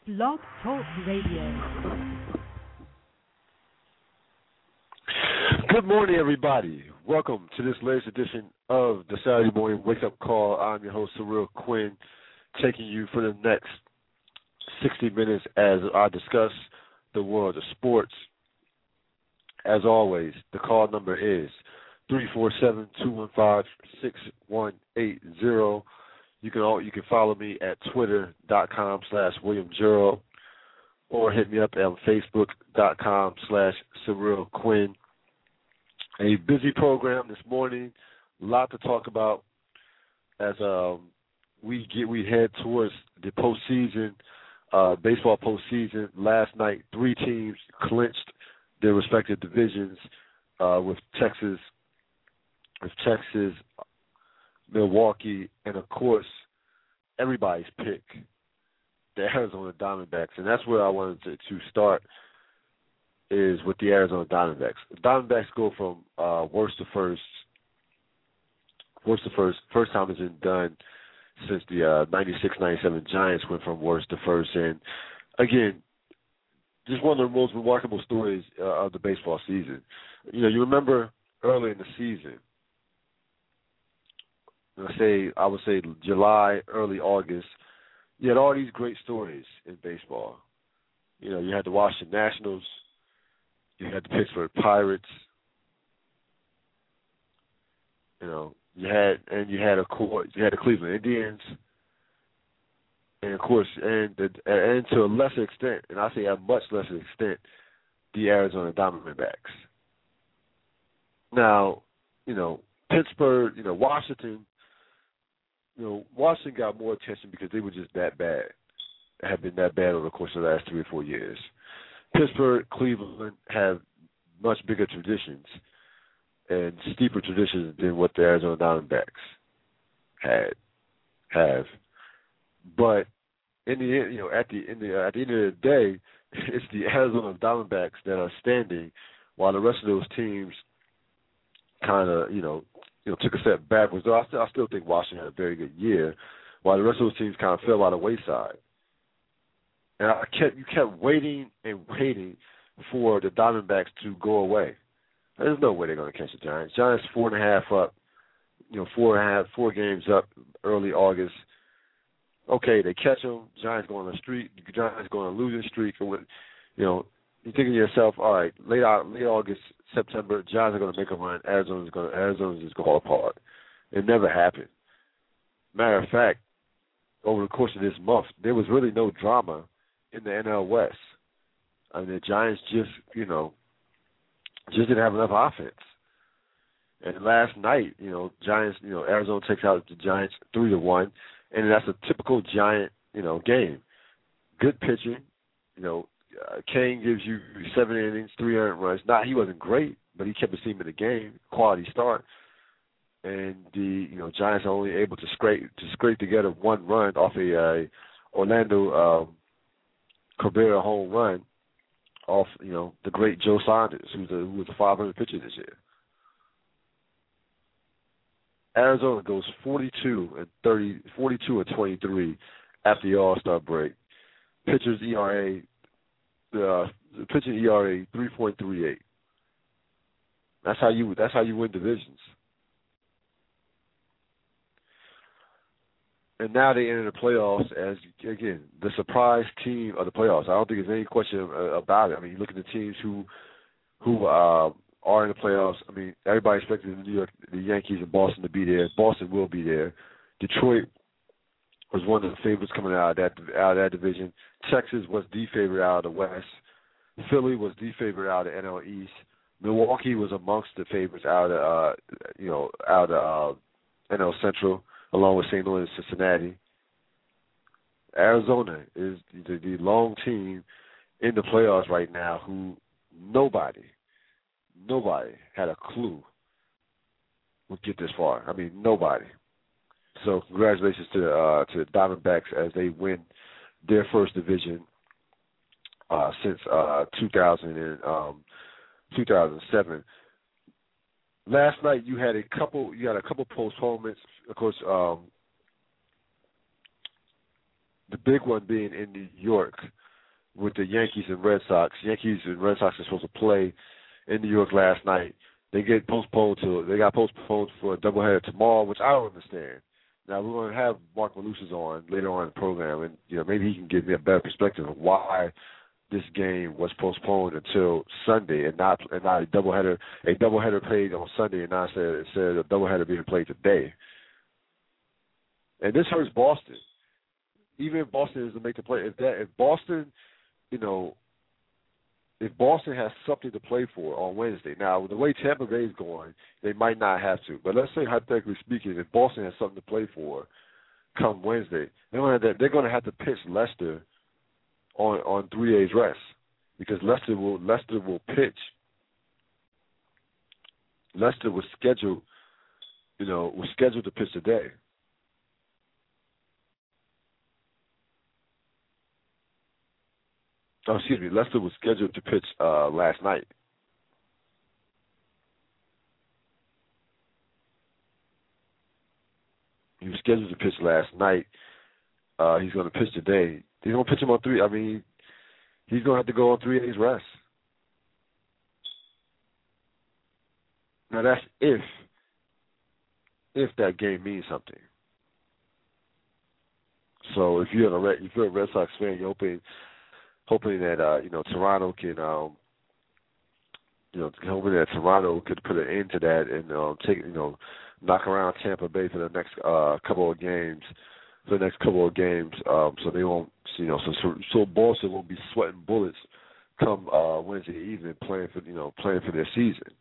Blog Talk Radio. Good morning, everybody. Welcome to this latest edition of the Saturday Morning Wake Up Call. I'm your host, Cyril Quinn, taking you for the next 60 minutes as I discuss the world of sports. As always, the call number is 347-215-6180. You can follow me at twitter.com/WilliamGerald or hit me up at facebook.com/Cyril Quinn. A busy program this morning, a lot to talk about as we head towards the postseason, baseball postseason. Last night, 3 teams clinched their respective divisions with Texas, Milwaukee, and of course, everybody's pick, the Arizona Diamondbacks, and that's where I wanted to start. Is with the Arizona Diamondbacks. The Diamondbacks go from worst to first. First time it's been done since the 96-97 Giants went from worst to first. And, again, just one of the most remarkable stories of the baseball season. You know, you remember early in the season, I would say July, early August, you had all these great stories in baseball. You know, you had the Washington Nationals, you had the Pittsburgh Pirates, you had the Cleveland Indians, and of course, and to a lesser extent, and I say a much lesser extent, the Arizona Diamondbacks. Now, Pittsburgh, Washington, Washington got more attention because they were just that bad. They have been that bad over the course of the last 3 or 4 years. Pittsburgh, Cleveland have much bigger traditions and steeper traditions than what the Arizona Diamondbacks have. But in the end, at the end of the day, it's the Arizona Diamondbacks that are standing, while the rest of those teams kind of took a step backwards. Though I still think Washington had a very good year, while the rest of those teams kind of fell by the wayside. And you kept waiting and waiting for the Diamondbacks to go away. There's no way they're going to catch the Giants. Giants 4.5 up, 4 games up early August. Okay, they catch them. Giants go on a streak. Giants go on a losing streak. You're thinking to yourself, all right, late August, September, Giants are going to make a run. Arizona's just going to fall apart. It never happened. Matter of fact, over the course of this month, there was really no drama in the NL West. I mean, the Giants just didn't have enough offense. And last night, Giants, Arizona takes out the Giants 3-1, and that's a typical Giant, game. Good pitching, Kane gives you 7 innings, 3 earned runs. He wasn't great, but he kept his team in the game. Quality start. And the Giants are only able to scrape together 1 run off a Orlando Cabrera home run off the great Joe Saunders, who was a 500 pitcher this year. Arizona goes 42-23 after the All-Star break. Pitchers ERA, the pitching ERA 3.38. That's how you win divisions. And now they enter the playoffs as, again, the surprise team of the playoffs. I don't think there's any question about it. I mean, you look at the teams who are in the playoffs. I mean, everybody expected the Yankees and Boston to be there. Boston will be there. Detroit was one of the favorites coming out of that division. Texas was the favorite out of the West. Philly was the favorite out of the NL East. Milwaukee was amongst the favorites out of NL Central, along with St. Louis and Cincinnati. Arizona is the lone team in the playoffs right now who nobody had a clue would get this far. I mean, nobody. So congratulations to the Diamondbacks as they win their first division since 2007. Last night you had a couple postponements. Of course, the big one being in New York with the Yankees and Red Sox. Yankees and Red Sox are supposed to play in New York last night. They got postponed for a doubleheader tomorrow, which I don't understand. Now, we're going to have Mark Malusis on later on in the program, and maybe he can give me a better perspective of why this game was postponed until Sunday and not a doubleheader played on Sunday and not instead of a doubleheader being played today. And this hurts Boston. Even if Boston is to make the play, if Boston has something to play for on Wednesday, now the way Tampa Bay is going, they might not have to. But let's say, hypothetically speaking, if Boston has something to play for come Wednesday, they're going to have to pitch Lester on 3 days rest because Lester will pitch. Lester was scheduled to pitch today. Oh, excuse me. Lester was scheduled to pitch last night. He was scheduled to pitch last night. He's going to pitch today. He's going to pitch him on 3. I mean, he's going to have to go on 3 days rest. Now that's if that game means something. So if you're a Red Sox fan, you're hoping that Toronto can hoping that Toronto could put an end to that and knock around Tampa Bay for the next couple of games. So they won't so Boston won't be sweating bullets come Wednesday evening playing for their season.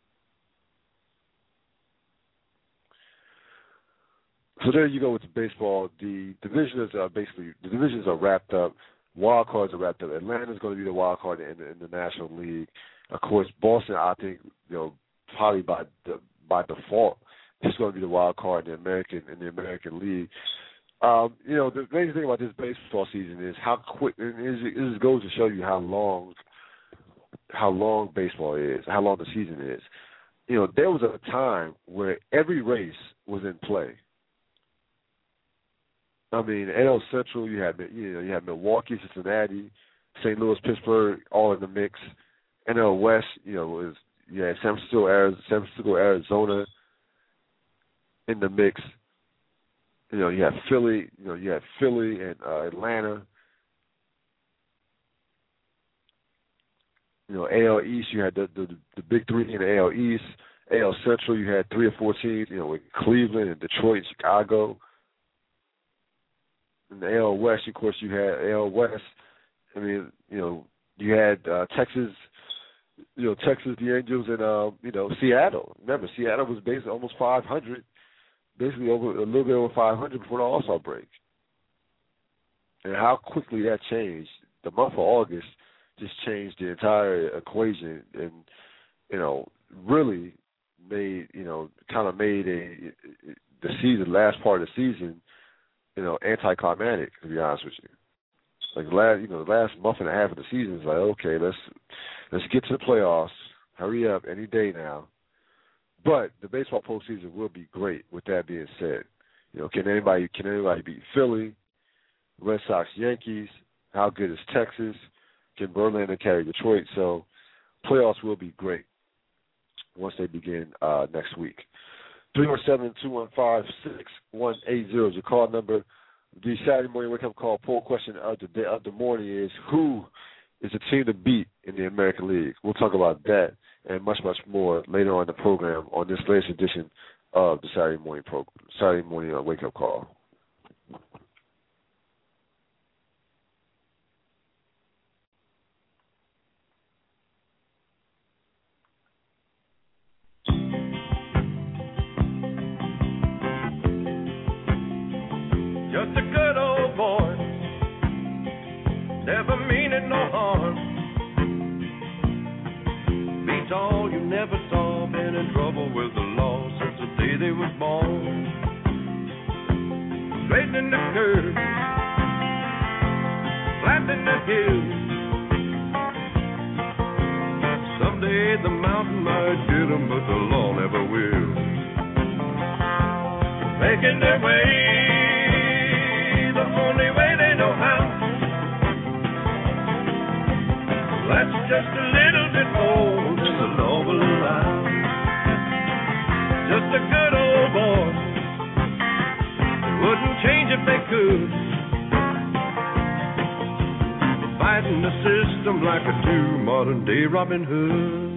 So there you go with the baseball. The divisions are wrapped up. Wild cards are wrapped up. Atlanta's going to be the wild card in the National League. Of course, Boston, I think, probably by default, is going to be the wild card in the American League. The main thing about this baseball season is how quick. It goes to show you how long baseball is, how long the season is. There was a time where every race was in play. I mean, NL Central, you had Milwaukee, Cincinnati, St. Louis, Pittsburgh, all in the mix. NL West, you had San Francisco, Arizona in the mix. You had Philly, and Atlanta. AL East, you had the big three in the AL East. AL Central, you had 3 or 4 teams, with Cleveland and Detroit and Chicago. In the AL West, of course, you had AL West. I mean, you had Texas, Texas, the Angels, and Seattle. Remember, Seattle was basically almost 500, basically a little bit over 500 before the All-Star break. And how quickly that changed. The month of August just changed the entire equation, and really made the last part of the season, anticlimactic, to be honest with you. Like the last month and a half of the season is like, okay, let's get to the playoffs. Hurry up, any day now. But the baseball postseason will be great. With that being said, can anybody beat Philly, Red Sox, Yankees? How good is Texas? Can Verlander carry Detroit? So playoffs will be great once they begin next week. 317-215-6180 is your call number. The Saturday morning wake-up call poll question of the morning is, who is the team to beat in the American League? We'll talk about that and much, much more later on in the program on this latest edition of the Saturday morning wake-up call. Just a good old boy, never meaning no harm. Be tall, you never saw, been in trouble with the law since the day they was born. Straightening the curves, flattening the hills. Someday the mountain might get them, but the law never will. Making their way, the only way they know just a little bit more than the law will allow. Just a good old boy. They wouldn't change if they could. Fighting the system like a true modern-day Robin Hood.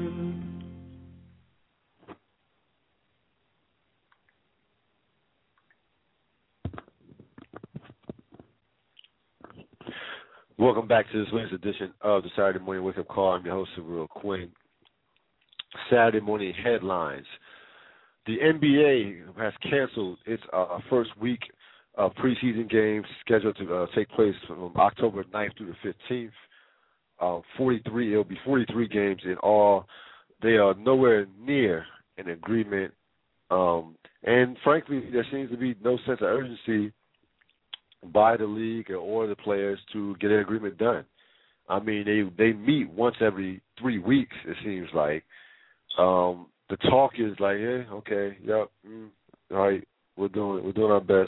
Welcome back to this latest edition of the Saturday Morning Wake Up Call. I'm your host, Surreal Quinn. Saturday morning headlines. The NBA has canceled its first week of preseason games scheduled to take place from October 9th through the 15th. It'll be 43 games in all. They are nowhere near an agreement. And frankly, there seems to be no sense of urgency by the league or the players to get an agreement done. I mean, they meet once every 3 weeks, it seems like. The talk is like, yeah, okay, yep, all right, we're doing our best.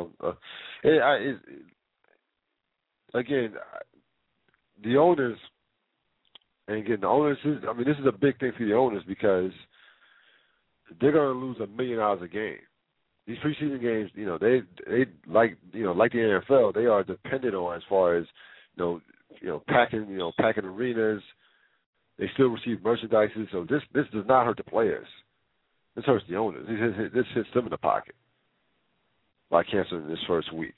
Again, the owners, and again, the owners this is a big thing for the owners because they're going to lose $1 million a game. These preseason games, they like the NFL, they are dependent on as far as packing arenas. They still receive merchandise, so this does not hurt the players. This hurts the owners. This hits them in the pocket by canceling this first week.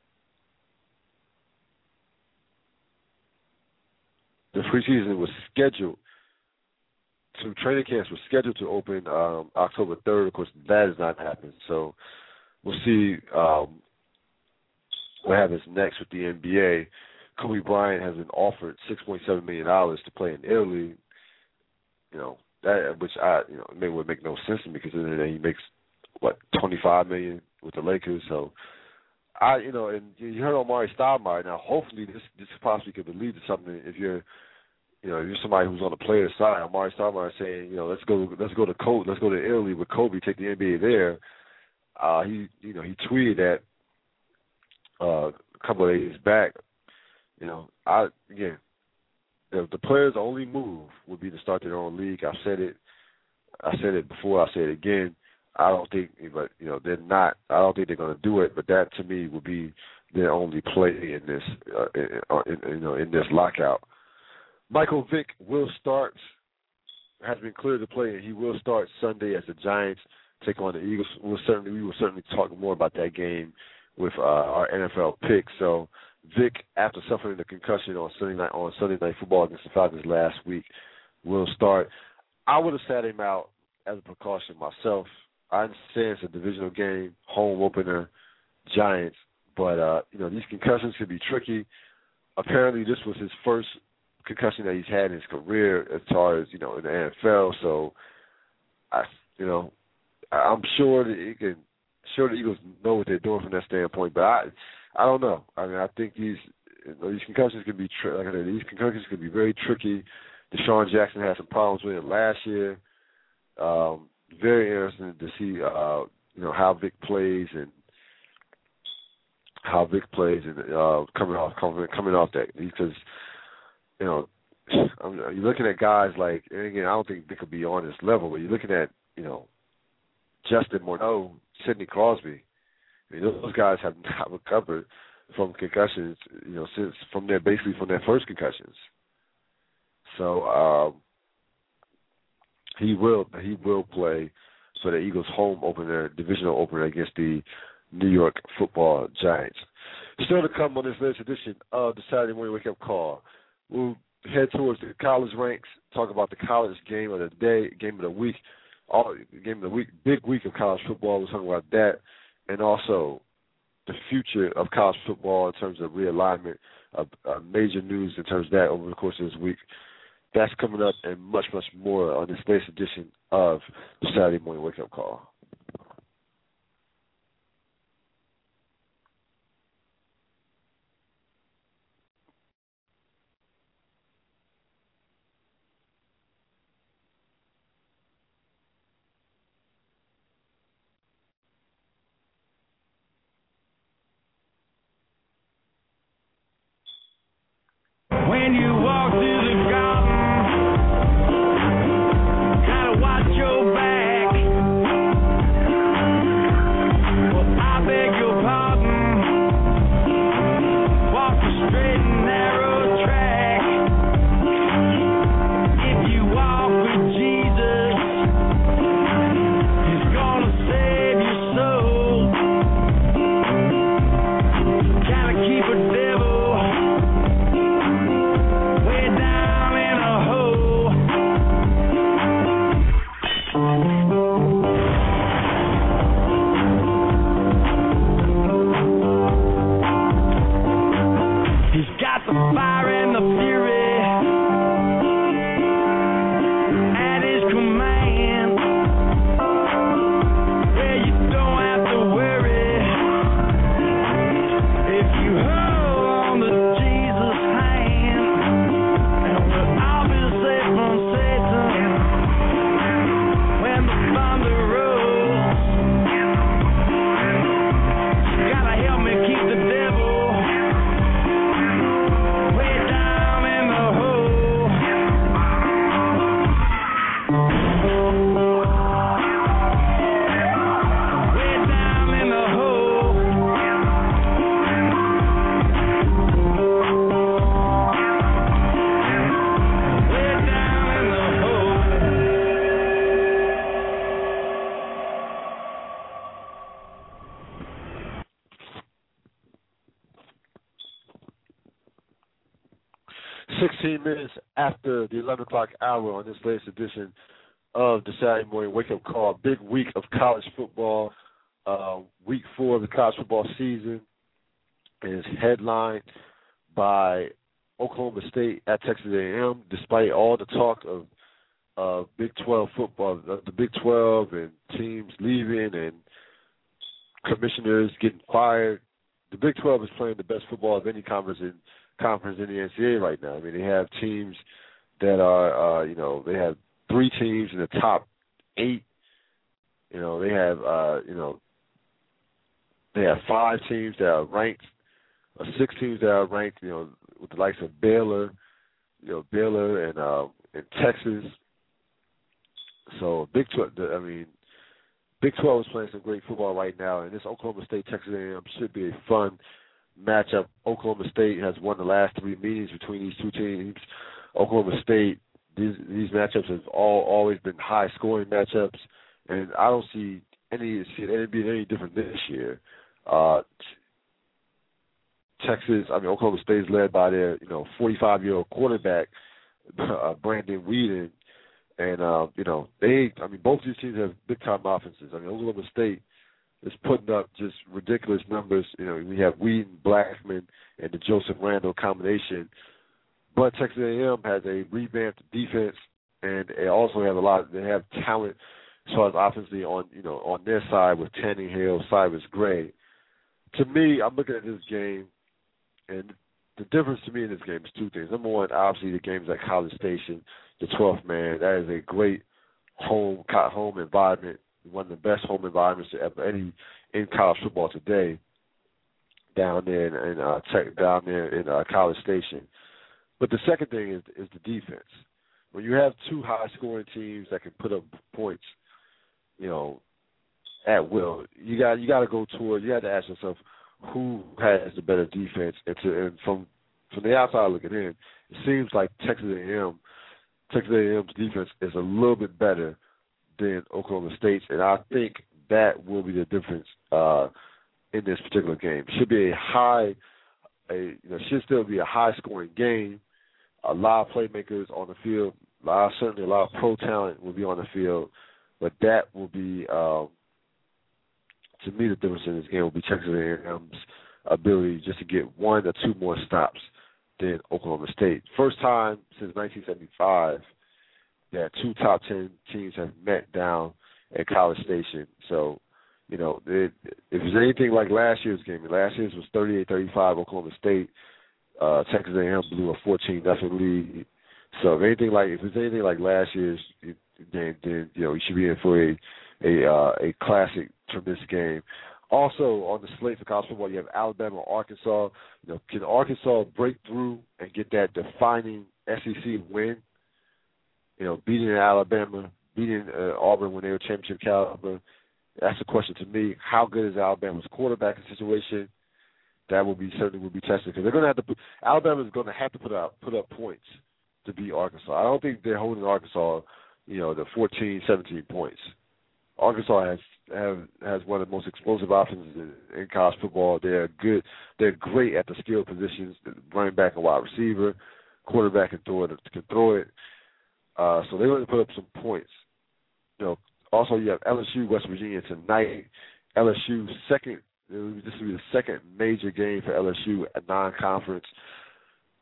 The preseason was scheduled training camps were scheduled to open October 3rd. Of course, that has not happened. So we'll see what happens next with the NBA. Kobe Bryant has been offered $6.7 million to play in Italy. Which would make no sense to me because he makes $25 million with the Lakers. So and you heard Omari Stoudemire. Now, hopefully, this possibly could lead to something if you're somebody who's on the player's side. Omari Stoudemire saying, let's go to Italy with Kobe, take the NBA there. He tweeted that a couple of days back. If the players' only move would be to start their own league. I said it before. I say it again. I don't think, they're not. I don't think they're going to do it. But that to me would be their only play in this, in this lockout. Michael Vick has been cleared to play, and he will start Sunday as the Giants take on the Eagles. We will certainly talk more about that game with our NFL picks. So Vick, after suffering the concussion on Sunday Night Football against the Falcons last week, will start. I would have sat him out as a precaution myself. I understand it's a divisional game, home opener, Giants, but these concussions can be tricky. Apparently, this was his first concussion that he's had in his career as far as in the NFL. So, I'm sure that the Eagles know what they're doing from that standpoint. But I don't know. I think these concussions can be these concussions can be very tricky. Deshaun Jackson had some problems with it last year. Very interesting to see how Vick plays and coming off that because you're looking at guys like, and again, I don't think Vick could be on this level, but you're looking at Justin Morneau, Sidney Crosby. Those guys have not recovered from concussions, since from their first concussions. So he will play for the Eagles' home opener, divisional opener against the New York Football Giants. Still to come on this latest edition of the Saturday Morning Wake Up Call. We'll head towards the college ranks, talk about the college game of the day, game of the week, big week of college football. We'll talk about that, and also the future of college football in terms of realignment, of major news in terms of that over the course of this week. That's coming up and much, much more on this latest edition of the Saturday Morning Wake Up Call. When you walk through the garden Minutes after the 11 o'clock hour on this latest edition of the Saturday Morning Wake Up Call. Big week of college football, week 4 of the college football season, is headlined by Oklahoma State at Texas A&M. Despite all the talk of Big 12 football, the Big 12 and teams leaving and commissioners getting fired, the Big 12 is playing the best football of any conference in the NCAA right now. I mean, they have teams that are, they have 3 teams in the top 8. They have 5 teams that are ranked, or 6 teams that are ranked, with the likes of Baylor, Baylor and Texas. So Big 12 is playing some great football right now, and this Oklahoma State Texas A&M should be a fun matchup. Oklahoma State has won the last 3 meetings between these two teams. Oklahoma State, these matchups have always been high-scoring matchups, and I don't see it being any different this year. Oklahoma State is led by their 45-year-old quarterback, Brandon Weeden, and both these teams have big-time offenses. Oklahoma State is putting up just ridiculous numbers. We have Weeden, Blackman, and the Joseph Randall combination. But Texas A&M has a revamped defense, and they also have they have talent as far as offensively on their side with Tanning Hill, Cyrus Gray. To me, I'm looking at this game, and the difference to me in this game is 2 things. Number one, obviously the game's at College Station, the 12th man. That is a great home environment. One of the best home environments in college football today, down there in College Station. But the second thing is the defense. When you have 2 high-scoring teams that can put up points, at will, you got to go toward. You have to ask yourself who has the better defense. And from the outside looking in, it seems like Texas A&M's defense is a little bit better than Oklahoma State's, and I think that will be the difference in this particular game. Should still be a high-scoring game. A lot of playmakers on the field. Certainly a lot of pro talent will be on the field, but that will be, to me, the difference in this game will be Texas A&M's ability just to get 1 or 2 more stops than Oklahoma State. First time since 1975 that 2 top 10 teams have met down at College Station. So, if it's anything like last year's game, last year's was 38-35 Oklahoma State. Texas A&M blew a 14-0 lead. So if it's anything like last year's game, then you should be in for a classic from this game. Also on the slate for college football, you have Alabama, Arkansas. Can Arkansas break through and get that defining SEC win? Beating Alabama, beating Auburn when they were championship caliber. That's the question to me. How good is Alabama's quarterbacking situation? That certainly will be tested because they're going to have to. Alabama is going to have to put up points to beat Arkansas. I don't think they're holding Arkansas, the 14, 17 points. Arkansas has one of the most explosive offenses in college football. They're good. They're great at the skill positions, running back and wide receiver, quarterback can throw it. So they're going to put up some points. Also you have LSU, West Virginia tonight. LSU's this will be the second major game for LSU at non-conference.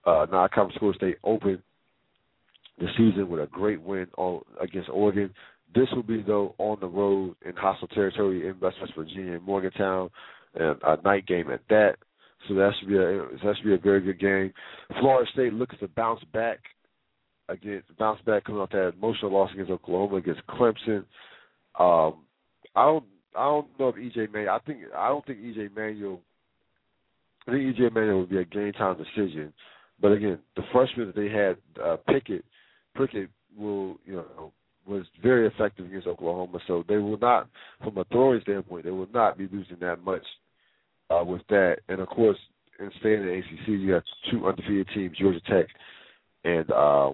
non-conference school. They opened the season with a great win against Oregon. This will be, though, on the road in hostile territory in West Virginia and Morgantown, and a night game at that. So that should be a very good game. Florida State looks to bounce back coming off that emotional loss against Oklahoma, against Clemson. I don't know if EJ Manuel. I think EJ Manuel would be a game time decision. But again, the freshman that they had, Prickett was very effective against Oklahoma. So they will not, from a throwing standpoint, they will not be losing that much with that. And of course, in staying in the ACC, you have two undefeated teams, Georgia Tech and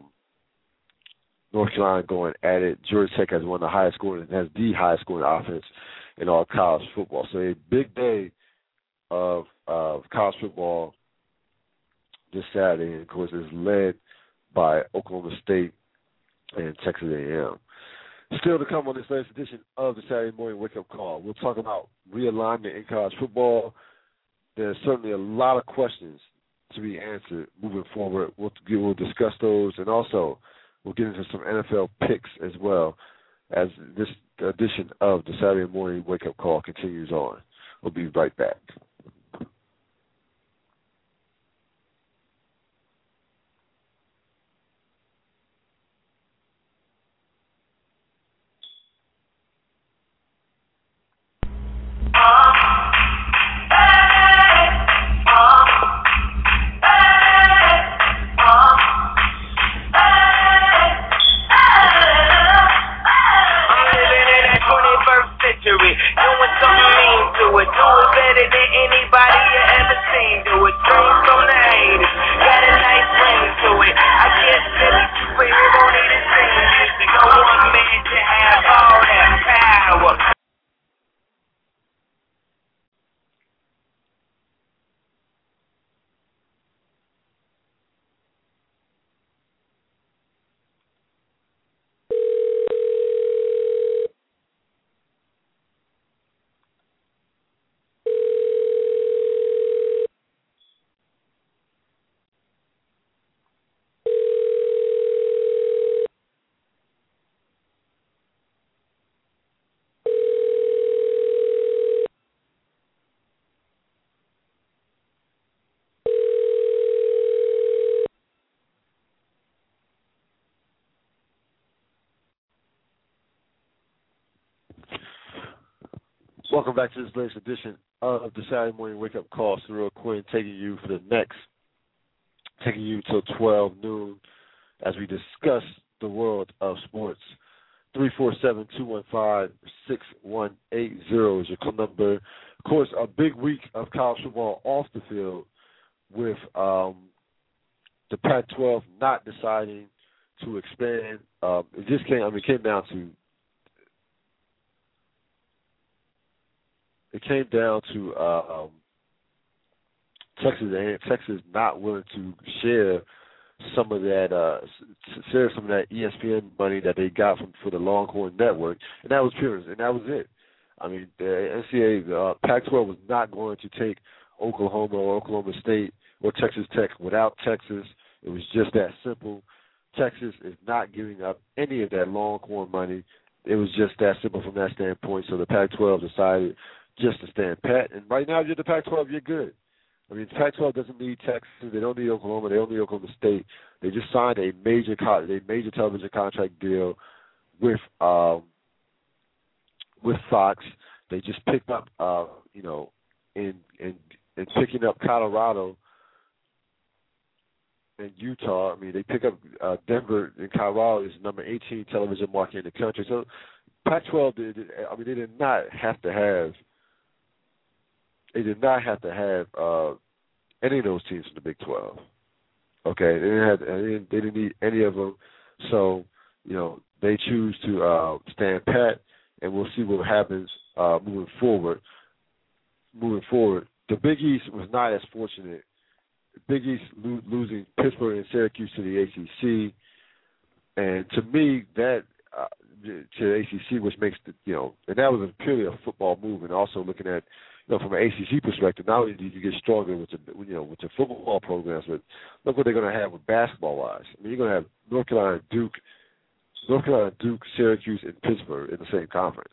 North Carolina, going at it. Georgia Tech has one of the highest scoring, has the highest scoring offense in all college football. So a big day of college football this Saturday, and of course, is led by Oklahoma State and Texas A&M. Still to come on this latest edition of the Saturday Morning Wake Up Call, we'll talk about realignment in college football. There's certainly a lot of questions to be answered moving forward. We'll discuss those, and also we'll get into some NFL picks as well as this edition of the Saturday Morning Wake Up Call continues on. We'll be right back. Welcome back to this latest edition of the Saturday Morning Wake Up Call. Cyril Quinn taking you till 12 noon as we discuss the world of sports. 347-215-6180 is your call number. Of course, a big week of college football off the field with the Pac-12 not deciding to expand. It came down to Texas not willing to share some of that ESPN money that they got for the Longhorn Network, and that was pure, and that was it. I mean, the NCAA, Pac-12 was not going to take Oklahoma or Oklahoma State or Texas Tech without Texas. It was just that simple. Texas is not giving up any of that Longhorn money. It was just that simple from that standpoint. So the Pac-12 decided just to stand pat. And right now, if you're the Pac-12, you're good. I mean, the Pac-12 doesn't need Texas. They don't need Oklahoma. They don't need Oklahoma State. They just signed a major television contract deal with Fox. They just picked up, in picking up Colorado and Utah. I mean, they pick up Denver and Colorado is number 18 television market in the country. So Pac-12, they did not have to have. They did not have to have any of those teams from the Big 12. Okay, they didn't need any of them. So, they choose to stand pat, and we'll see what happens moving forward. The Big East was not as fortunate. Big East losing Pittsburgh and Syracuse to the ACC, and to me that to the ACC, which makes and that was purely a football move, and also looking at from an ACC perspective, not only do you get stronger with the football programs, but look what they're going to have with basketball-wise. I mean, you're going to have North Carolina, Duke, Syracuse, and Pittsburgh in the same conference.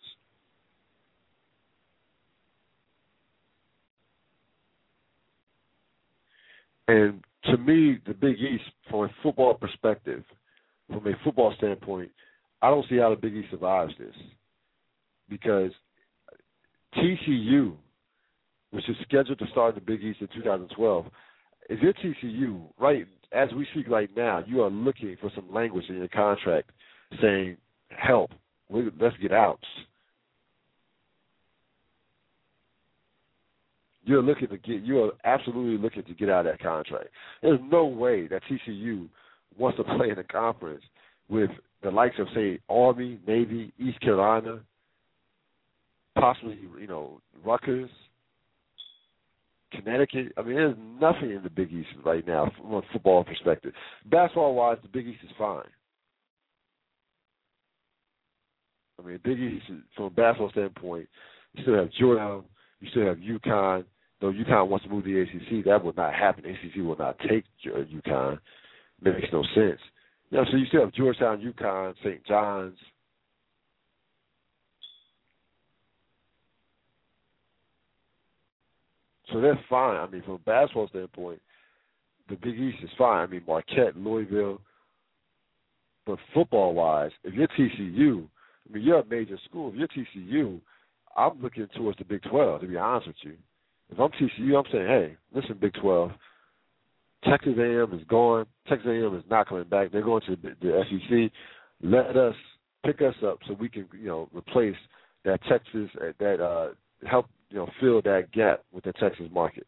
And to me, the Big East, from a football perspective, from a football standpoint, I don't see how the Big East survives this, because TCU, which is scheduled to start in the Big East in 2012, if you're TCU, right, as we speak right now, you are looking for some language in your contract saying, help, let's get out. You are absolutely looking to get out of that contract. There's no way that TCU wants to play in a conference with the likes of, say, Army, Navy, East Carolina, possibly, Rutgers, Connecticut. I mean, there's nothing in the Big East right now from a football perspective. Basketball-wise, the Big East is fine. I mean, Big East, from a basketball standpoint, you still have Georgia, you still have UConn. Though UConn wants to move to the ACC, that will not happen. The ACC will not take UConn. That makes no sense. So you still have Georgetown, UConn, St. John's. So they're fine. I mean, from a basketball standpoint, the Big East is fine. I mean, Marquette, Louisville. But football-wise, if you're TCU, I mean, you're a major school. If you're TCU, I'm looking towards the Big 12, to be honest with you. If I'm TCU, I'm saying, hey, listen, Big 12, Texas A&M is gone. Texas A&M is not coming back. They're going to the SEC. Let us pick us up so we can, replace that Texas, help, fill that gap with the Texas market.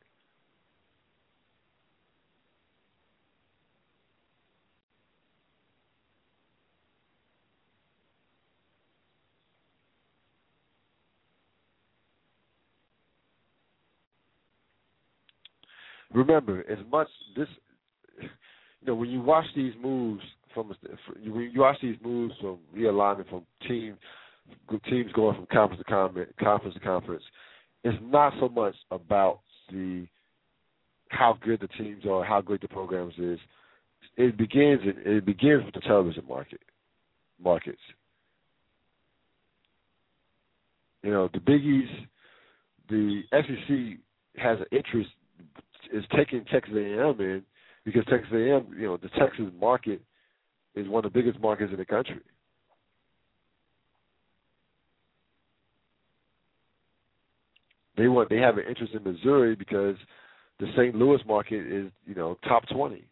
Remember, as much this, when you watch these moves from realignment from teams going from conference to conference, it's not so much about how good the teams are, how great the programs is. It begins with the television markets. The Big East, the SEC has an interest is taking Texas A&M in, because Texas A&M, the Texas market is one of the biggest markets in the country. They have an interest in Missouri because the St. Louis market is, top 20.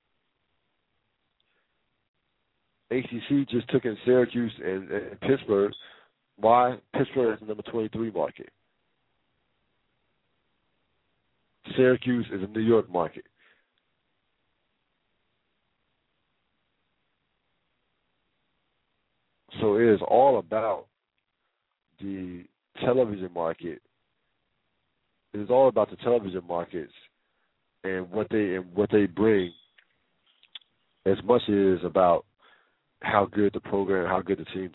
ACC just took in Syracuse and Pittsburgh. Why? Pittsburgh is the number 23 market. Syracuse is a New York market. So it is all about the television market. It is all about the television markets and what they bring, as much as it is about how good the program, how good the teams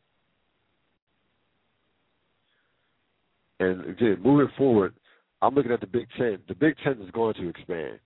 are. And again, moving forward, I'm looking at the Big Ten. The Big Ten is going to expand.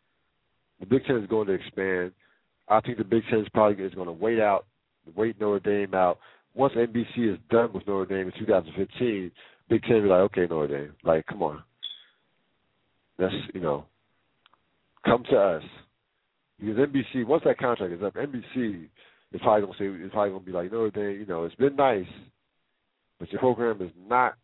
I think the Big Ten is going to wait Notre Dame out. Once NBC is done with Notre Dame in 2015, Big Ten will be like, okay, Notre Dame, like, come on. That's, come to us. Because NBC, once that contract is up, NBC is probably going to be like, Notre Dame, it's been nice, but your program is not,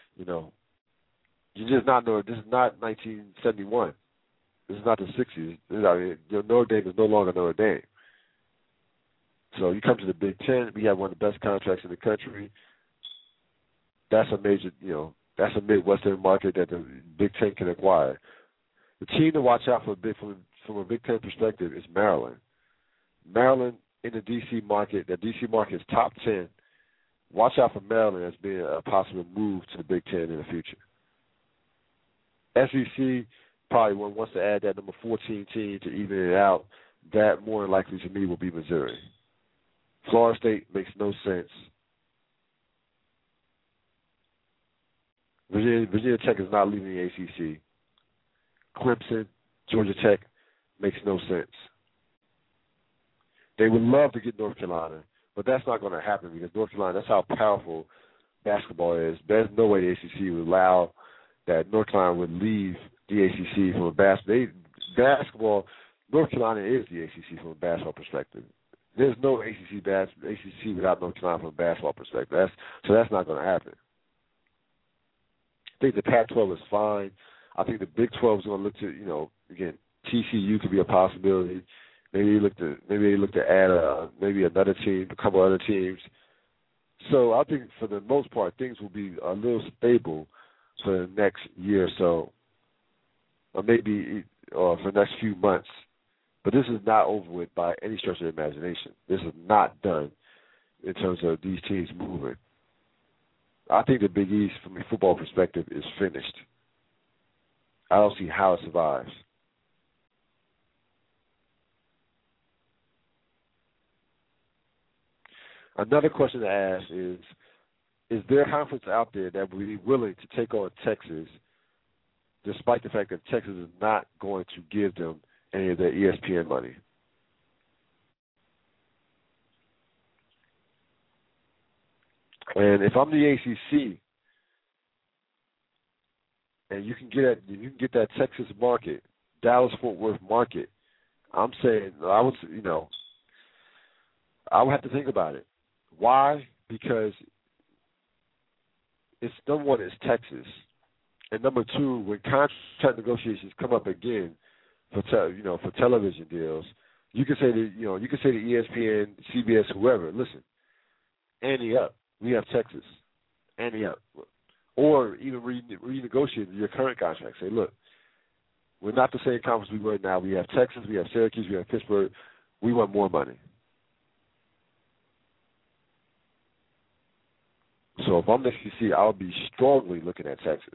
you just not know. This is not 1971. This is not the 60s. Notre Dame is no longer Notre Dame. So you come to the Big Ten. We have one of the best contracts in the country. That's a major, that's a Midwestern market that the Big Ten can acquire. The team to watch out for from a Big Ten perspective is Maryland. Maryland in the D.C. market. The D.C. market is top 10. Watch out for Maryland as being a possible move to the Big Ten in the future. SEC probably wants to add that number 14 team to even it out. That more than likely to me will be Missouri. Florida State makes no sense. Virginia Tech is not leaving the ACC. Clemson, Georgia Tech makes no sense. They would love to get North Carolina, but that's not going to happen because North Carolina, that's how powerful basketball is. There's no way the ACC would allow that North Carolina would leave the ACC from a basketball. North Carolina is the ACC from a basketball perspective. There's no ACC without North Carolina from a basketball perspective. That's not going to happen. I think the Pac-12 is fine. I think the Big 12 is going to look to, again, TCU could be a possibility. Maybe they look to add maybe another team, a couple other teams. So I think for the most part, things will be a little stable for the next year or so, or maybe for the next few months. But this is not over with by any stretch of the imagination. This is not done in terms of these teams moving. I think the Big East, from a football perspective, is finished. I don't see how it survives. Another question to ask is there a conference out there that would be willing to take on Texas, despite the fact that Texas is not going to give them any of their ESPN money? And if I'm the ACC, and you can get that Texas market, Dallas-Fort Worth market, I'm saying I would have to think about it. Why? Because it's number one, it's Texas, and number two, when contract negotiations come up again for television deals, you can say to ESPN, CBS, whoever, listen, ante up. We have Texas, ante up, or even renegotiate your current contract. Say, look, we're not the same conference we were now. We have Texas, we have Syracuse, we have Pittsburgh. We want more money. So if I'm the SEC, I'll be strongly looking at Texas.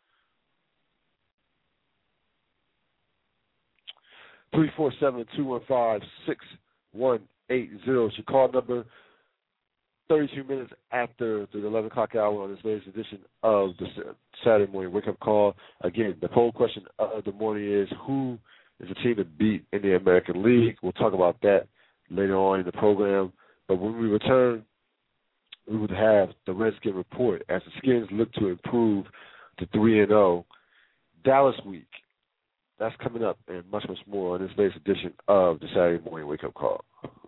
347-215-6180 is your call number. 32 minutes after the 11 o'clock hour on this latest edition of the Saturday Morning Wake Up Call. Again, the poll question of the morning is, who is the team to beat in the American League? We'll talk about that later on in the program. But when we return, we would have the Redskin Report as the Skins look to improve to 3-0. Dallas Week. That's coming up and much, much more on this latest edition of the Saturday Morning Wake Up Call.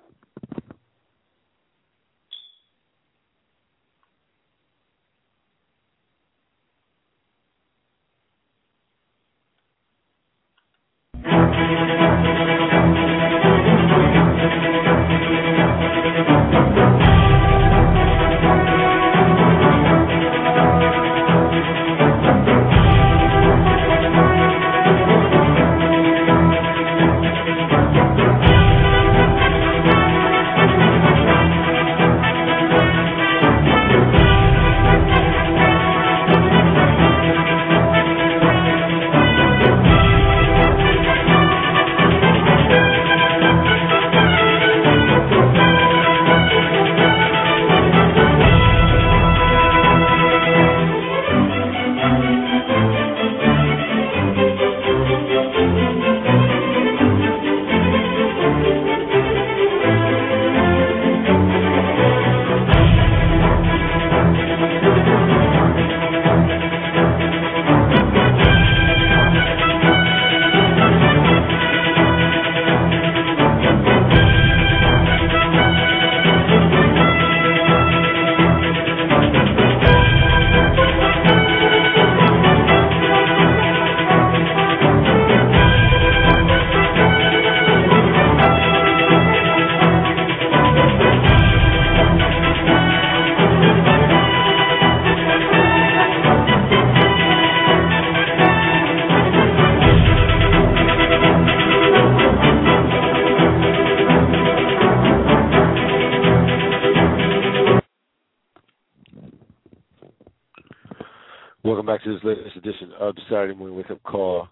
Welcome back to this latest edition of the Saturday Morning Wake Up Call.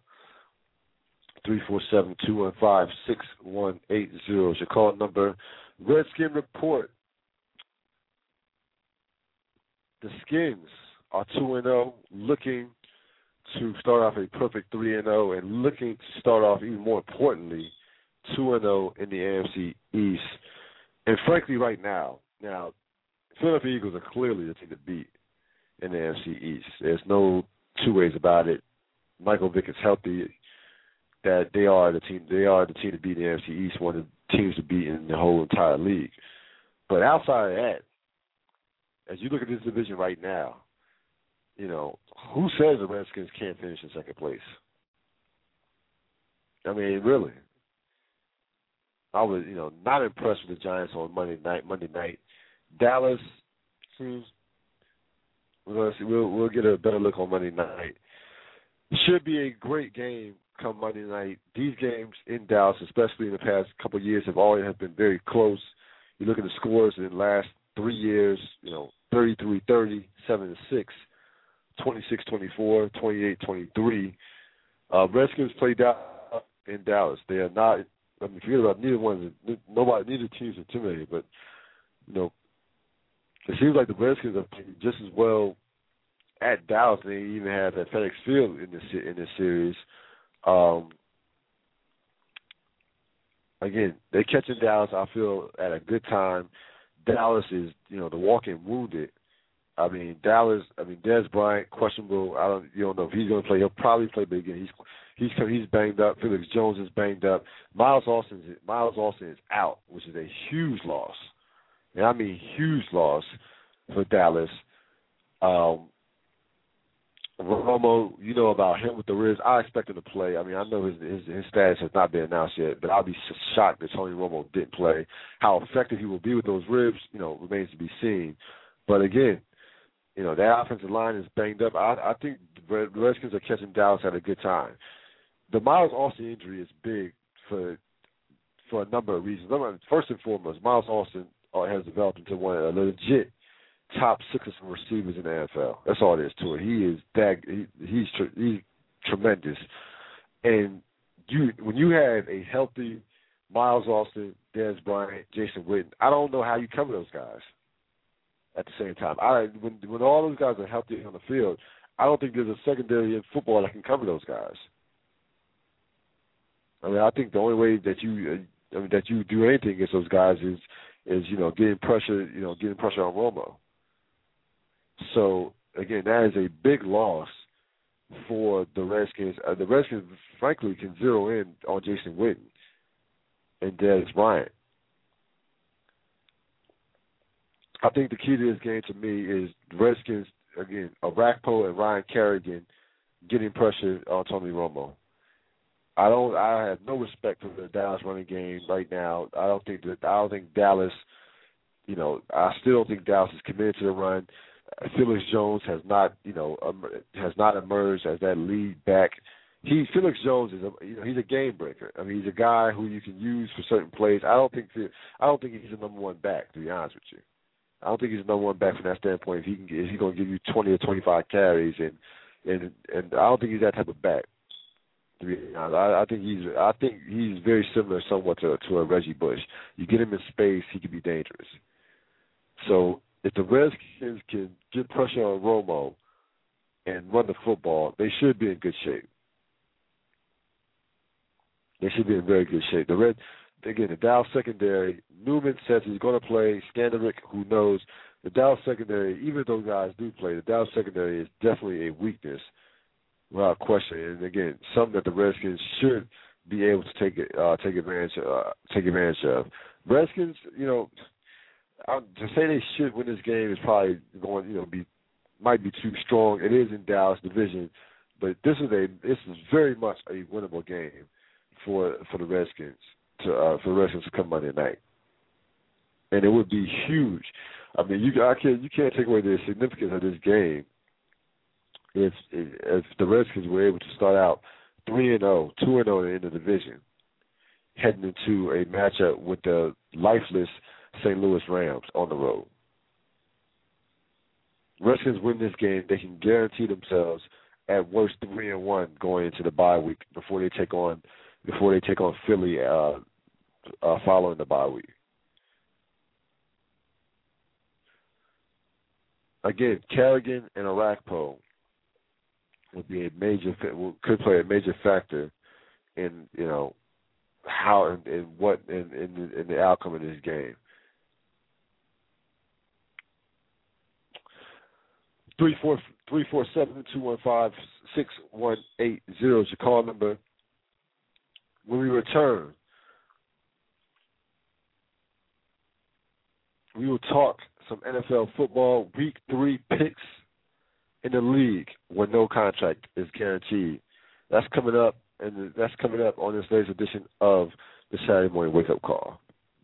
347-215-6180 is your call number. Redskin Report. The Skins are 2-0, looking to start off a perfect 3-0, and looking to start off, even more importantly, 2-0 in the AFC East. And frankly, right now, Philadelphia Eagles are clearly the team to beat in the AFC East. There's no two ways about it. Michael Vick is healthy. That they are the team. They are the team to beat in the AFC East, one of the teams to beat in the whole entire league. But outside of that, as you look at this division right now, who says the Redskins can't finish in second place? I mean, really. I was, not impressed with the Giants on Monday night. Dallas, we'll get a better look on Monday night. Should be a great game come Monday night. These games in Dallas, especially in the past couple of years, have been very close. You look at the scores in the last 3 years, 33-30, 7-6, 26-24, 28-23. Redskins play in Dallas. They are not. I mean, forget about neither one. Neither team's intimidated, but it seems like the Redskins are playing just as well at Dallas than they even have at FedEx Field in this series. Again, they're catching Dallas, I feel, at a good time. Dallas is, the walking wounded. I mean, Dez Bryant, questionable. You don't know if he's going to play. He'll probably play, but again, he's banged up. Felix Jones is banged up. Miles Austin is out, which is a huge loss. And I mean huge loss for Dallas. Romo, you know about him with the ribs. I expect him to play. I mean, I know his status has not been announced yet, but I'll be shocked that Tony Romo didn't play. How effective he will be with those ribs, remains to be seen. But again, that offensive line is banged up. I think the Redskins are catching Dallas at a good time. The Miles Austin injury is big for a number of reasons. First and foremost, Miles Austin has developed into one of the legit top 6 receivers in the NFL. That's all there is to it. He's tremendous. And when you have a healthy Miles Austin, Dez Bryant, Jason Witten, I don't know how you cover those guys at the same time. When all those guys are healthy on the field, I don't think there's a secondary in football that can cover those guys. I mean, I think the only way that you do anything against those guys is getting pressure on Romo. So again, that is a big loss for the Redskins. The Redskins, frankly, can zero in on Jason Witten and Dez Bryant. I think the key to this game to me is the Redskins, again, Orakpo and Ryan Kerrigan getting pressure on Tony Romo. I have no respect for the Dallas running game right now. I don't think Dallas, I still don't think Dallas is committed to the run. Felix Jones has not emerged as that lead back. Felix Jones is he's a game breaker. I mean, he's a guy who you can use for certain plays. I don't think he's a number one back, to be honest with you. I don't think he's a number one back from that standpoint. If he's going to give you 20 or 25 carries, and I don't think he's that type of back. To be honest, I think he's very similar somewhat to a Reggie Bush. You get him in space, he can be dangerous. So if the Redskins can get pressure on Romo and run the football, they should be in good shape. They should be in very good shape. The Dallas secondary, Newman says he's going to play. Skandaric, who knows? The Dallas secondary, even though guys do play, the Dallas secondary is definitely a weakness, without question. And again, something that the Redskins should be able to take advantage of. Redskins, to say they should win this game is probably might be too strong. It is in Dallas division, but this is very much a winnable game for the Redskins to come Monday night, and it would be huge. I mean, you can't take away the significance of this game if the Redskins were able to start out 3-0, 2-0 in the division, heading into a matchup with the lifeless St. Louis Rams on the road. Redskins win this game, they can guarantee themselves at worst 3-1 going into the bye week before they take on Philly following the bye week. again, Kerrigan and Arakpo would be could play a major factor in how and what in the outcome of this game. 347-215-6180 is your call number. When we return, we will talk some NFL football Week 3 picks in the league where no contract is guaranteed. That's coming up, and that's coming up on this latest edition of the Saturday Morning Wake Up Call.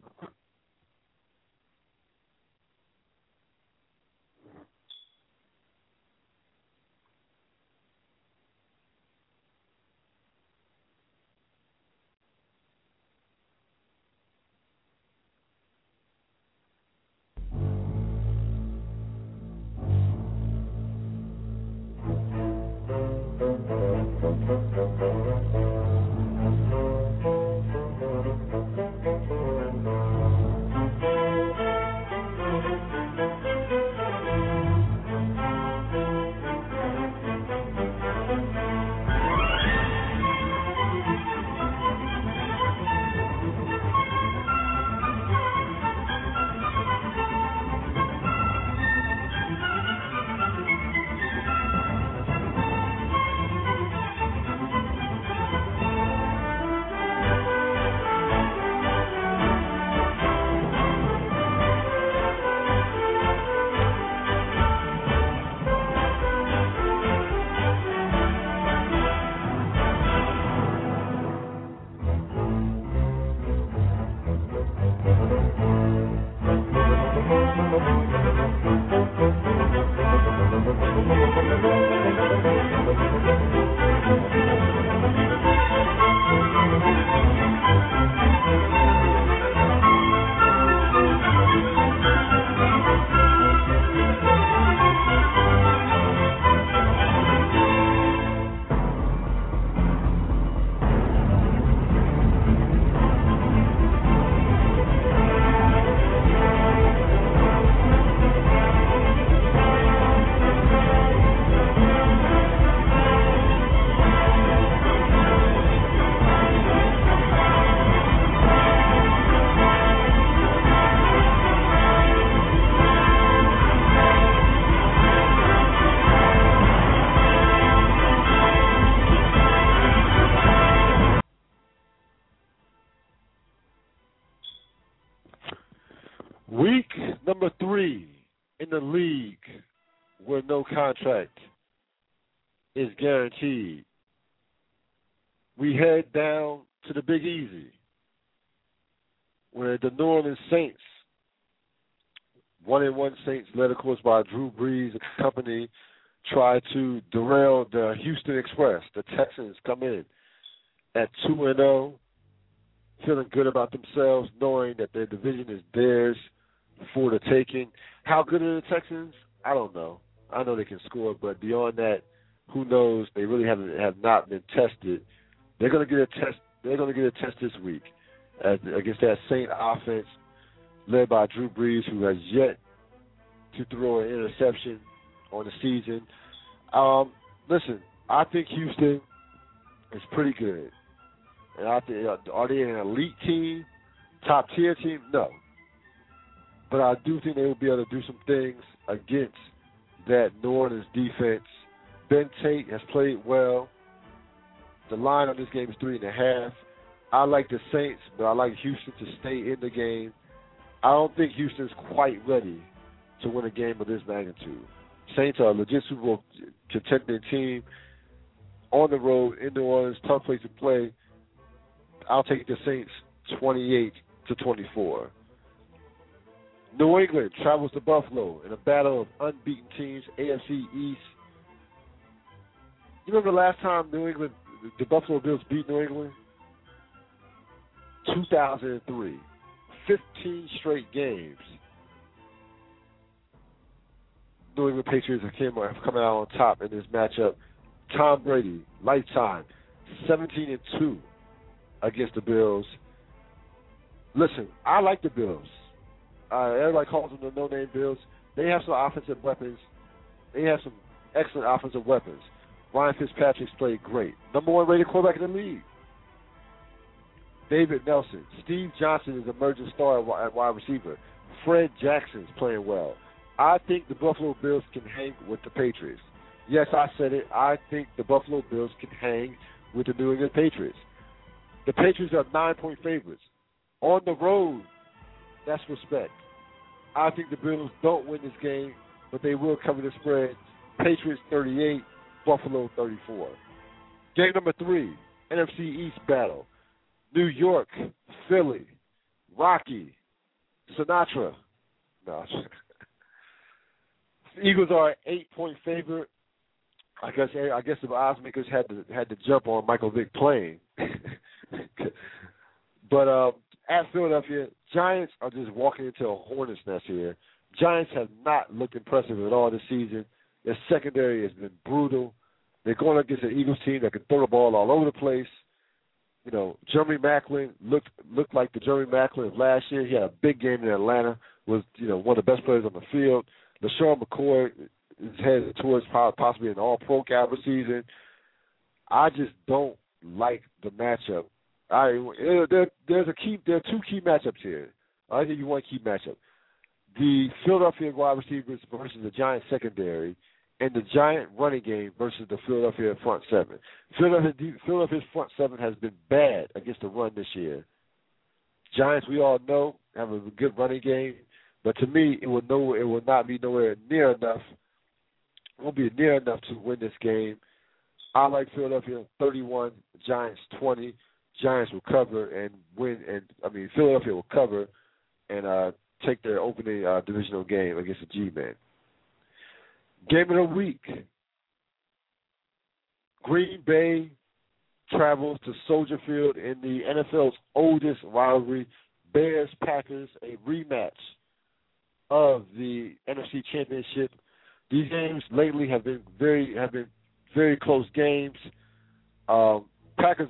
Week number 3 in the league where no contract is guaranteed. We head down to the Big Easy, where the New Orleans Saints, 1-1 Saints, led of course by Drew Brees and company, try to derail the Houston Express. The Texans come in at 2-0, feeling good about themselves, knowing that their division is theirs for the taking. How good are the Texans? I don't know. I know they can score, but beyond that, who knows? They really have not been tested. They're going to get a test. They're going to get a test this week against that Saint offense led by Drew Brees, who has yet to throw an interception on the season. Listen, I think Houston is pretty good. And I think, are they an elite team, top tier team? No. But I do think they will be able to do some things against that New Orleans defense. Ben Tate has played well. The line on this game is 3.5. I like the Saints, but I like Houston to stay in the game. I don't think Houston's quite ready to win a game of this magnitude. Saints are a legit Super Bowl contending team on the road in New Orleans, tough place to play. I'll take the Saints 28-24. New England travels to Buffalo in a battle of unbeaten teams, AFC East. You remember the last time the Buffalo Bills beat New England? 2003. 15 straight games. New England Patriots have come out on top in this matchup. Tom Brady, lifetime, 17-2 against the Bills. Listen, I like the Bills. Everybody calls them the no-name Bills. They have some offensive weapons. They have some excellent offensive weapons. Ryan Fitzpatrick's played great. Number 1 rated quarterback in the league. David Nelson. Steve Johnson is an emerging star at wide receiver. Fred Jackson's playing well. I think the Buffalo Bills can hang with the Patriots. Yes, I said it. I think the Buffalo Bills can hang with the New England Patriots. The Patriots are 9-point favorites. On the road, that's respect. I think the Bills don't win this game, but they will cover the spread. Patriots 38, Buffalo 34. Game number 3, NFC East battle. New York, Philly, Rocky, Sinatra. No. The Eagles are an 8-point favorite. I guess the odds makers had to jump on Michael Vick playing. But at Philadelphia, Giants are just walking into a hornet's nest here. Giants have not looked impressive at all this season. Their secondary has been brutal. They're going against an Eagles team that can throw the ball all over the place. You know, Jeremy Maclin looked like the Jeremy Maclin of last year. He had a big game in Atlanta. Was one of the best players on the field. LaShawn McCoy is headed towards possibly an All-Pro caliber season. I just don't like the matchup. There are 2 key matchups here. I think you want a key matchup. The Philadelphia wide receivers versus the Giants secondary, and the Giant running game versus the Philadelphia front 7. Philadelphia's front 7 has been bad against the run this year. Giants, we all know, have a good running game, but to me, it will not be nowhere near enough. It won't be near enough to win this game. I like Philadelphia 31, Giants 20. Giants will cover and win, Philadelphia will cover and take their opening divisional game against the G-Men. Game of the week. Green Bay travels to Soldier Field in the NFL's oldest rivalry, Bears-Packers, a rematch of the NFC Championship. These games lately have been very close games. Packers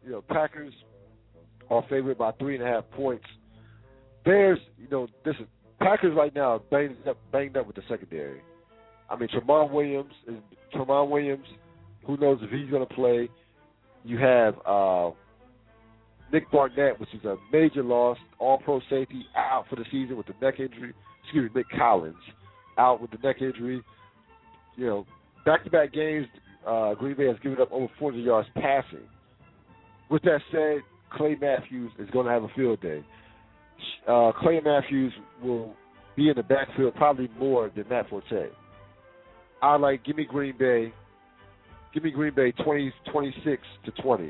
are favored by 3.5 points. Bears, Packers right now are banged up with the secondary. Tramon Williams, who knows if he's going to play. You have Nick Barnett, which is a major loss, all-pro safety, out for the season with the neck injury. Nick Collins, out with the neck injury. Back-to-back games, Green Bay has given up over 400 yards passing. With that said, Clay Matthews is going to have a field day. Clay Matthews will be in the backfield probably more than Matt Forte. Give me Green Bay 26-20.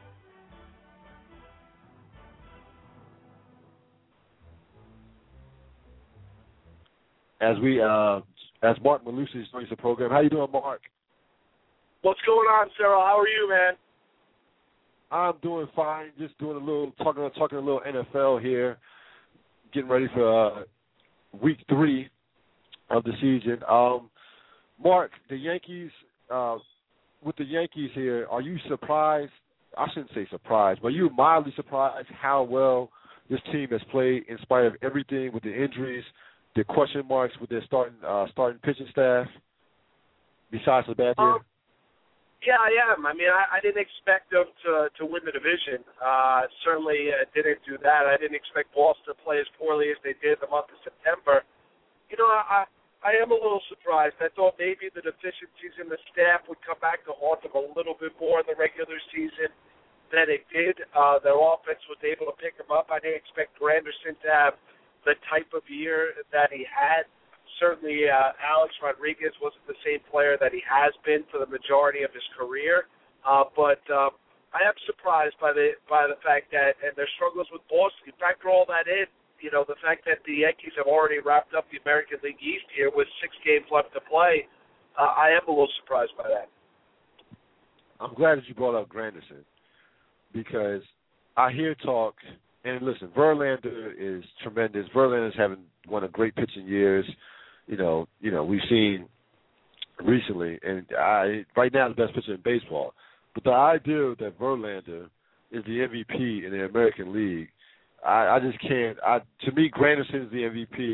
As Mark Malusi is doing the program. How you doing, Mark? What's going on, Cyril? How are you, man? I'm doing fine. Just doing talking a little NFL here. Getting ready for week 3 of the season. Mark, the Yankees. With the Yankees here, are you surprised? I shouldn't say surprised, but are you mildly surprised how well this team has played in spite of everything with the injuries, the question marks with their starting pitching staff, besides the bad year? Yeah, I am. I didn't expect them to win the division. Certainly didn't do that. I didn't expect Boston to play as poorly as they did the month of September. I am a little surprised. I thought maybe the deficiencies in the staff would come back to haunt them a little bit more in the regular season than it did. Their offense was able to pick them up. I didn't expect Granderson to have the type of year that he had. Certainly, Alex Rodriguez wasn't the same player that he has been for the majority of his career. But I am surprised by the fact that and their struggles with Boston. You factor all that in. The fact that the Yankees have already wrapped up the American League East here with 6 games left to play, I am a little surprised by that. I'm glad that you brought up Granderson because I hear talk, and listen, Verlander is tremendous. Verlander's having one of great pitching years. We've seen recently, and right now the best pitcher in baseball. But the idea that Verlander is the MVP in the American League, I just can't. To me, Granderson is the MVP.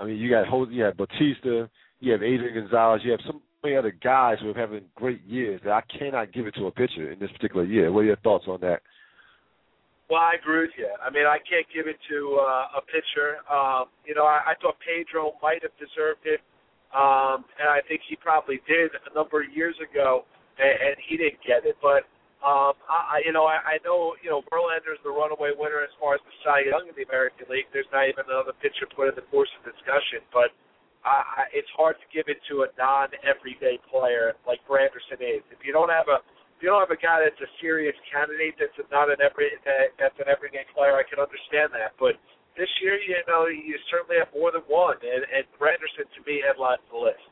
I mean, you have Bautista, you have Adrian Gonzalez, you have so many other guys who are having great years that I cannot give it to a pitcher in this particular year. What are your thoughts on that? Well, I agree with you. I mean, I can't give it to a pitcher. I thought Pedro might have deserved it, and I think he probably did a number of years ago, and he didn't get it. But I know Verlander's the runaway winner as far as the Cy Young in the American League. There's not even another pitcher put in the course of discussion, but it's hard to give it to a non-everyday player like Granderson is. If you don't have a guy that's a serious candidate that's an everyday player, I can understand that. But this year, you certainly have more than one, and Granderson to me headlines the list.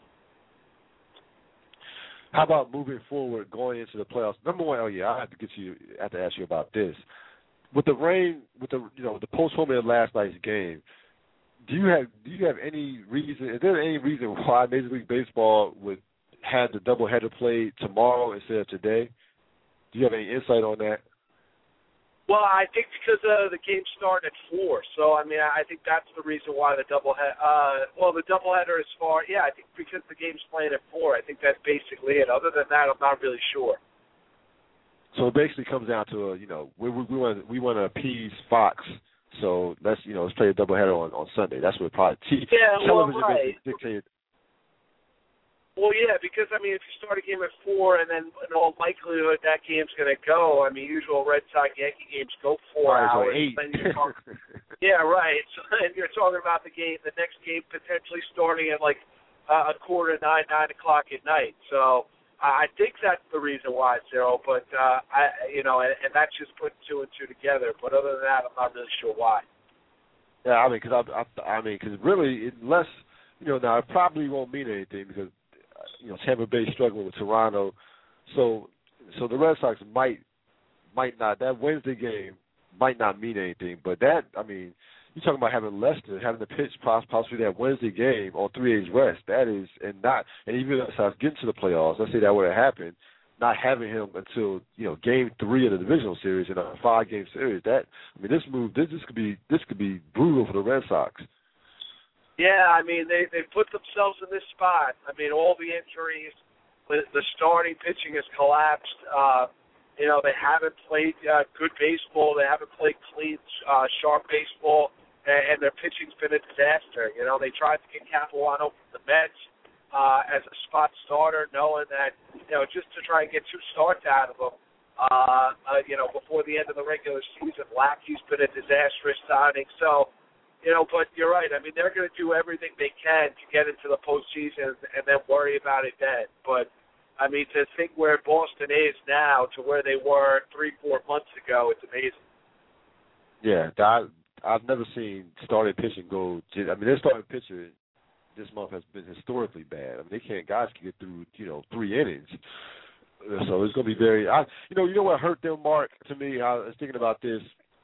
How about moving forward, going into the playoffs? Number one, I have to ask you about this. With the rain, with the postponement of last night's game, do you have any reason? Is there any reason why Major League Baseball would have the doubleheader played tomorrow instead of today? Do you have any insight on that? Well, I think because the game started at 4, so I mean, I think that's the reason why the doubleheader. The doubleheader is far. Yeah, I think because the game's playing at 4. I think that's basically it. Other than that, I'm not really sure. So it basically comes down to we want to appease Fox. So let's play a doubleheader on Sunday. That's what probably television right. dictated. Well, yeah, because I mean, if you start a game at 4, and then in all likelihood that game's going to go. I mean, usual Red Sox Yankee games go 4 hours. So 8. Yeah, right. So, and you're talking about the next game potentially starting at like 8:45, 9 o'clock at night. So I think that's the reason why, Cyril. But and that's just putting 2 and 2 together. But other than that, I'm not really sure why. Yeah, I mean, because really, unless now it probably won't mean anything because Tampa Bay struggling with Toronto, so the Red Sox might not, that Wednesday game might not mean anything. But that, I mean, you're talking about having Lester having to pitch possibly that Wednesday game on 3 days rest. That is, and even if I getting to the playoffs, let's say that would have happened, not having him until game 3 of the divisional series in a 5-game series. This could be brutal for the Red Sox. Yeah, I mean, they put themselves in this spot. I mean, all the injuries, the starting pitching has collapsed. They haven't played good baseball. They haven't played clean, sharp baseball, and their pitching's been a disaster. They tried to get Capuano from the Mets as a spot starter, knowing that, just to try and get 2 starts out of him, before the end of the regular season. Lackey's been a disastrous signing. So, but you're right. I mean, they're going to do everything they can to get into the postseason and then worry about it then. But, I mean, to think where Boston is now to where they were 3-4 months ago, it's amazing. Yeah, I've never seen starting pitching go. I mean, their starting pitcher this month has been historically bad. I mean, guys can get through 3 innings. So it's going to be very. You know what hurt them, Mark? To me, I was thinking about this,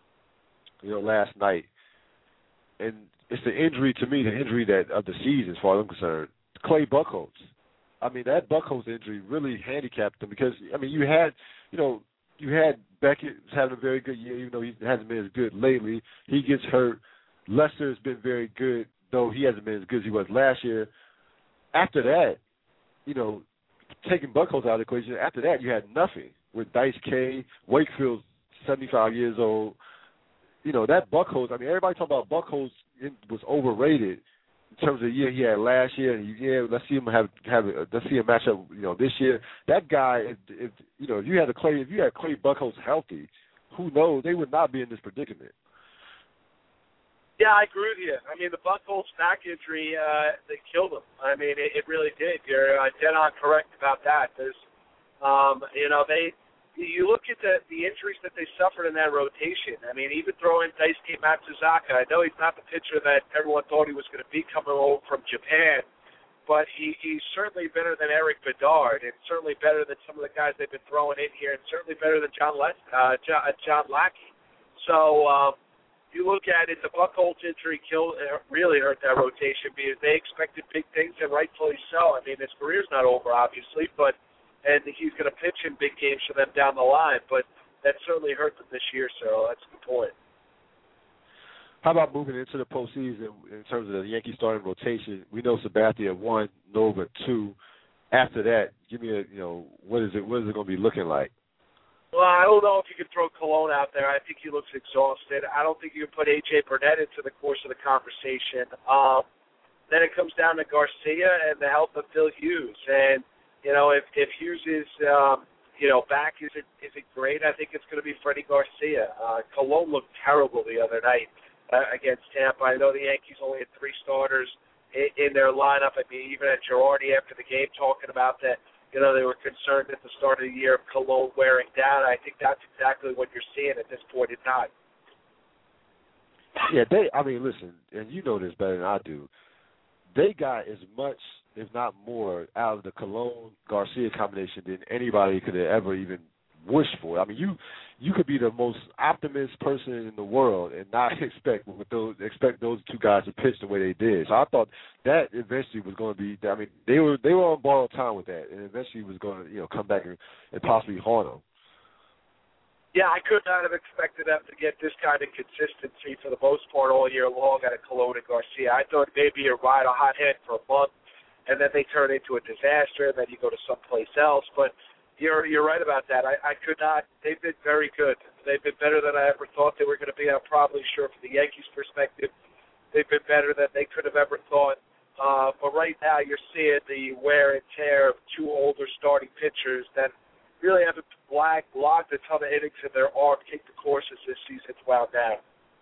last night. And it's the injury that of the season, as far as I'm concerned, Clay Buchholz. I mean, that Buchholz injury really handicapped them because, I mean, you had Beckett having a very good year, even though he hasn't been as good lately. He gets hurt. Lester has been very good, though he hasn't been as good as he was last year. After that, taking Buchholz out of the equation, after that you had nothing with Dice K. Wakefield's 75 years old. That Buchholz, I mean, everybody talking about Buchholz was overrated in terms of the year he had last year. And let's see him let's see him match up, this year. That guy, if you had Clay Buchholz healthy, who knows, they would not be in this predicament. Yeah, I agree with you. I mean, the Buchholz back injury, they killed him. I mean, it really did. You're dead on correct about that. There's, you look at the injuries that they suffered in that rotation. I mean, even throwing Daisuke Matsuzaka, I know he's not the pitcher that everyone thought he was going to be coming over from Japan, but he's certainly better than Eric Bedard, and certainly better than some of the guys they've been throwing in here, and certainly better than John Lackey. So you look at it, the Buchholz injury really hurt that rotation because they expected big things, and rightfully so. I mean, his career's not over, obviously, and he's going to pitch in big games for them down the line, but that certainly hurt them this year, so that's a good point. How about moving into the postseason in terms of the Yankee starting rotation? We know Sabathia at 1, Nova at 2. After that, give me what is it going to be looking like? Well, I don't know if you could throw Colon out there. I think he looks exhausted. I don't think you can put A.J. Burnett into the course of the conversation. Then it comes down to Garcia and the health of Phil Hughes. And, if Hughes is, back, is it great? I think it's going to be Freddie Garcia. Colon looked terrible the other night against Tampa. I know the Yankees only had 3 starters in their lineup. I mean, even at Girardi after the game talking about that, they were concerned at the start of the year of Colon wearing down. I think that's exactly what you're seeing at this point in time. Yeah, listen, and you know this better than I do. They got as much, if not more, out of the Colon-Garcia combination than anybody could have ever even wished for. I mean, you could be the most optimist person in the world and not expect those two guys to pitch the way they did. So I thought that eventually was going to be. I mean, they were on borrowed time with that, and eventually was going to come back and possibly haunt them. Yeah, I could not have expected them to get this kind of consistency for the most part all year long out of Colon and Garcia. I thought maybe you ride a hot hand for a month, and then they turn into a disaster, and then you go to someplace else. But you're right about that. I could not. They've been very good. They've been better than I ever thought they were going to be. I'm probably sure from the Yankees' perspective, they've been better than they could have ever thought. But right now you're seeing the wear and tear of 2 older starting pitchers that really haven't logged a ton of innings in their arm, kicked the courses this season's wound down.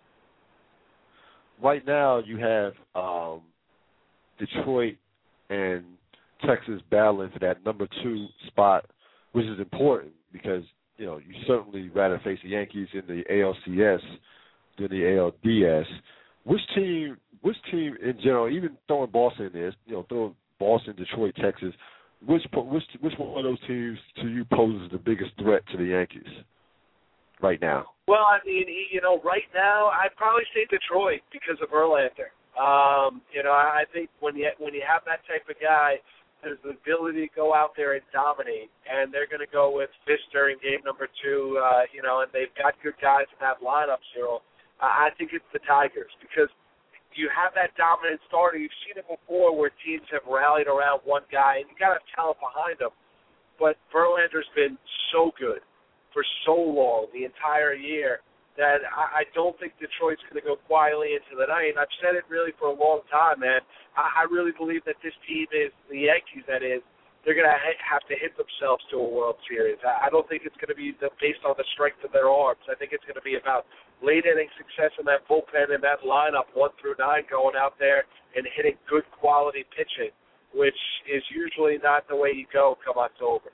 Right now you have Detroit and Texas battling for that number 2 spot, which is important because, you certainly rather face the Yankees in the ALCS than the ALDS. Which team in general, even throwing Boston in there, throwing Boston, Detroit, Texas, which one of those teams to you poses the biggest threat to the Yankees right now? Well, I mean, right now I'd probably say Detroit because of Verlander. I think when you have that type of guy, there's the ability to go out there and dominate, and they're going to go with Fister in game number 2, and they've got good guys in that lineup, Cyril. I think it's the Tigers because you have that dominant starter. You've seen it before where teams have rallied around one guy, and you got to have talent behind him. But Verlander's been so good for so long, the entire year, that I don't think Detroit's going to go quietly into the night. And I've said it really for a long time, man. I really believe that this team is, the Yankees that is, they're going to have to hit themselves to a World Series. I don't think it's going to be based on the strength of their arms. I think it's going to be about late inning success in that bullpen and that lineup 1 through 9 going out there and hitting good quality pitching, which is usually not the way you go come October.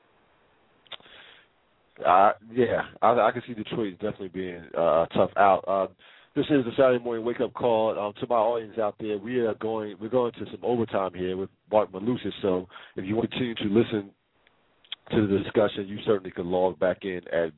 Yeah, I can see Detroit definitely being tough out. This is the Saturday morning wake-up call. To my audience out there, we're going to some overtime here with Mark Malusis. So if you want to continue to listen to the discussion, you certainly can log back in at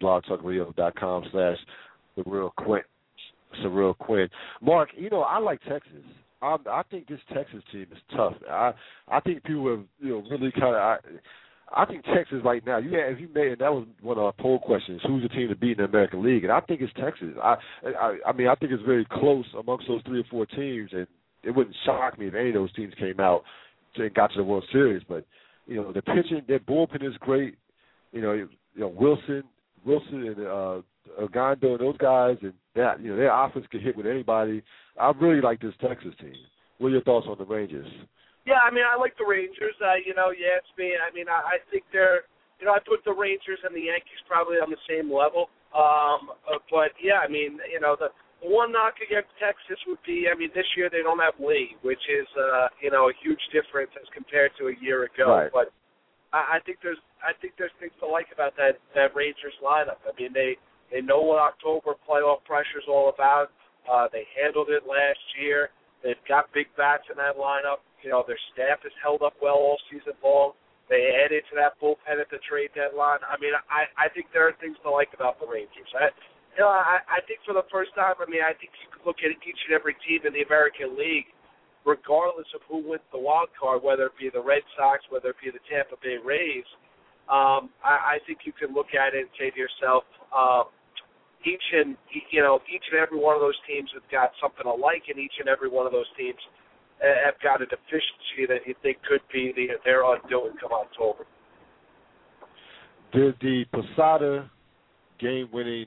blogtalkradio.com/TheRealQuint. Mark, I like Texas. I think this Texas team is tough. I think people have really kind of. I think Texas right now. If you made, and that was one of our poll questions. Who's the team to beat in the American League? And I think it's Texas. I think it's very close amongst those 3 or 4 teams, and it wouldn't shock me if any of those teams came out and got to the World Series. But the pitching, their bullpen is great. Wilson and Ogando and those guys, and that their offense can hit with anybody. I really like this Texas team. What are your thoughts on the Rangers? Yeah, I mean, I like the Rangers. You asked me. I mean, I think they're, I put the Rangers and the Yankees probably on the same level. But, yeah, I mean, the one knock against Texas would be, I mean, this year they don't have Lee, which is, a huge difference as compared to a year ago. Right. But I think there's things to like about that Rangers lineup. I mean, they know what October playoff pressure is all about. They handled it last year. They've got big bats in that lineup. Their staff has held up well all season long. They added to that bullpen at the trade deadline. I mean, I think there are things to like about the Rangers. I think for the first time, I think you could look at each and every team in the American League, regardless of who wins the wild card, whether it be the Red Sox, whether it be the Tampa Bay Rays. I think you can look at it and say to yourself, each and every one of those teams have got something alike, and each and every one of those teams have got a deficiency that you think could be their undoing come October. Did the Posada game-winning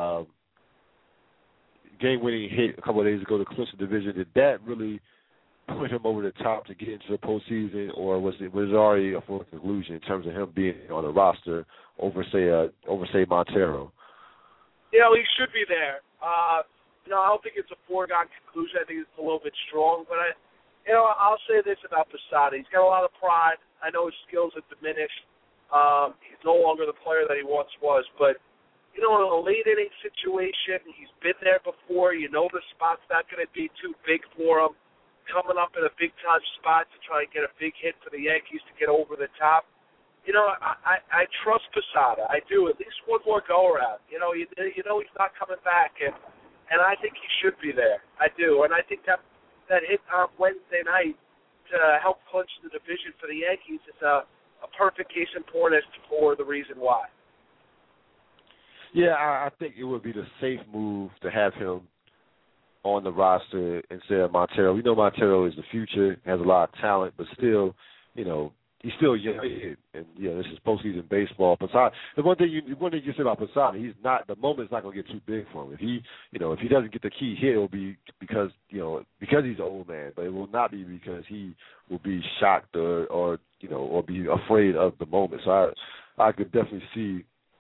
hit a couple of days ago to clinch the division, did that really put him over the top to get into the postseason, or was it already a full conclusion in terms of him being on the roster over say Montero? He should be there. I don't think it's a foregone conclusion. I think it's a little bit strong, but I'll say this about Posada. He's got a lot of pride. I know his skills have diminished. He's no longer the player that he once was, but in a late inning situation, he's been there before. The spot's not going to be too big for him. Coming up in a big-time spot to try and get a big hit for the Yankees to get over the top. I trust Posada. I do. At least one more go-around. He's not coming back, and I think he should be there. I do. And I think that hit on Wednesday night to help clinch the division for the Yankees is a perfect case in point as for the reason why. Yeah, I think it would be the safe move to have him on the roster instead of Montero. We know Montero is the future, has a lot of talent, but still, he's still young, and this is postseason baseball. Posada, the one thing you said about Posada, the moment's not going to get too big for him. If he doesn't get the key hit, it'll be because he's an old man, but it will not be because he will be shocked or be afraid of the moment. So I could definitely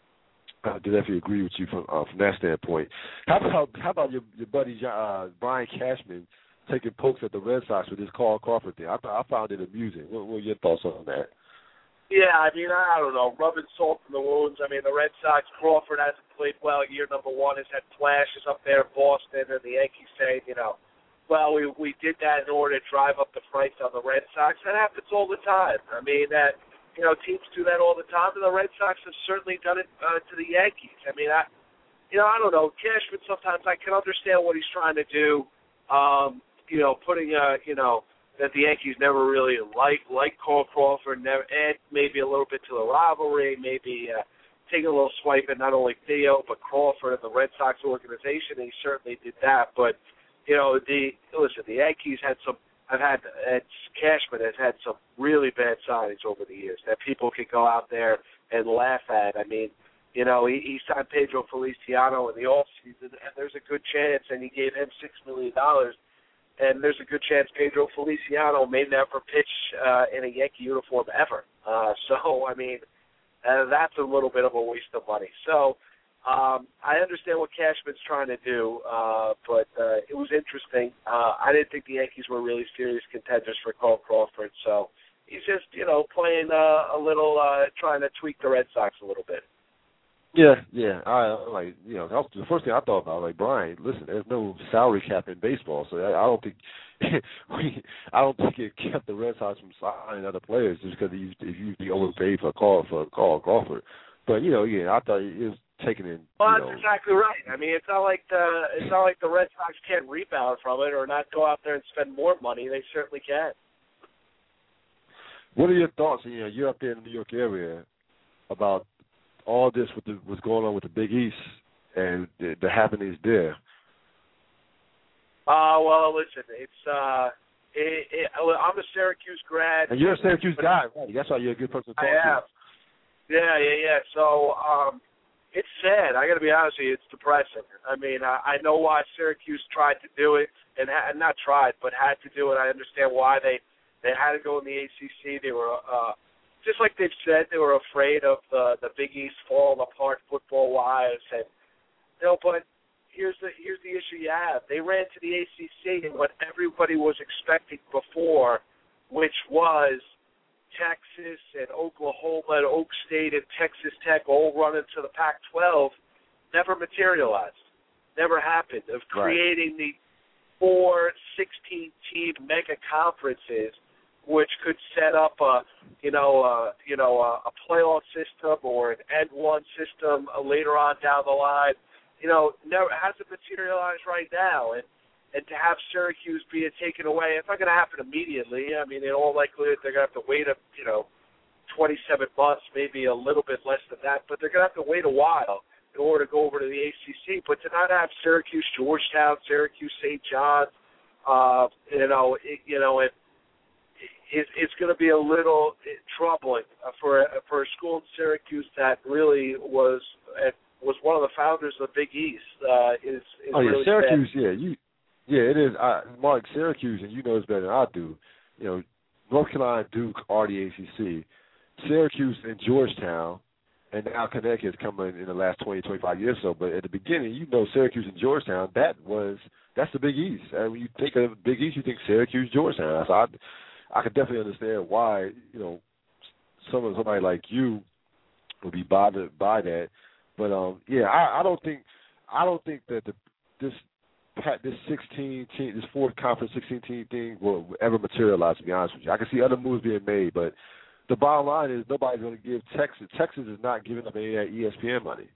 agree with you from that standpoint. How about your buddy Brian Cashman taking pokes at the Red Sox with his Carl Crawford thing? I found it amusing. What were your thoughts on that? Yeah, I don't know. Rubbing salt in the wounds. The Red Sox, Crawford hasn't played well year number one. Has had flashes up there in Boston, and the Yankees saying, well, we did that in order to drive up the price on the Red Sox. That happens all the time. Teams do that all the time, and the Red Sox have certainly done it to the Yankees. I don't know. Cashman, sometimes I can understand what he's trying to do, putting, that the Yankees never really liked Carl Crawford, add maybe a little bit to the rivalry, maybe taking a little swipe at not only Theo, but Crawford and the Red Sox organization, and he certainly did that. But, the Yankees had Cashman has had some really bad signings over the years that people can go out there and laugh at. He signed Pedro Feliciano in the offseason, and there's a good chance, and he gave him $6 million, and there's a good chance Pedro Feliciano may never pitch in a Yankee uniform ever. That's a little bit of a waste of money. So I understand what Cashman's trying to do, but it was interesting. I didn't think the Yankees were really serious contenders for Carl Crawford, so he's just, playing a little, trying to tweak the Red Sox a little bit. Yeah. That was the first thing I thought about. Brian, listen, there's no salary cap in baseball, so I don't think it kept the Red Sox from signing other players just because he usually overpaid for Carl Crawford. But I thought it was taken in. Well, that's exactly right. It's not like the Red Sox can't rebound from it or not go out there and spend more money. They certainly can. What are your thoughts? You're up there in the New York area about all this with what's going on with the Big East and the happenings there. Well, listen, I'm a Syracuse grad. And you're a Syracuse guy, right? That's why you're a good person to talk to. I am. Yeah. So it's sad. I got to be honest with you. It's depressing. I know why Syracuse tried to do it, and not tried, but had to do it. I understand why they had to go in the ACC. They were just like they've said, they were afraid of the Big East falling apart football-wise, and but here's the issue you have. They ran to the ACC and what everybody was expecting before, which was Texas and Oklahoma and Oak State and Texas Tech all running to the Pac-12, never materialized, never happened, of creating the 4 16-team mega conferences, which could set up a playoff system or an N1 system later on down the line. Never hasn't materialized right now, and to have Syracuse being taken away, it's not going to happen immediately. In all likelihood, they're going to have to wait 27 months, maybe a little bit less than that, but they're going to have to wait a while. in order to go over to the ACC. But to not have Syracuse, Georgetown, Syracuse, St. John's, it's going to be a little troubling for a school in Syracuse that really was one of the founders of the Big East. Really Syracuse, bad. It is. Mark, Syracuse, and you know this better than I do. North Carolina, Duke are the ACC. Syracuse and Georgetown, and now Connecticut is coming in the last 20, 25 years or so. But at the beginning, Syracuse and Georgetown, that's the Big East. And when you think of the Big East, you think Syracuse, Georgetown. So I could definitely understand why, somebody like you would be bothered by that. But I don't think that this 16 team, this fourth conference 16 team thing will ever materialize. To be honest with you, I can see other moves being made, but the bottom line is nobody's going to give Texas. Texas is not giving up any of that ESPN money.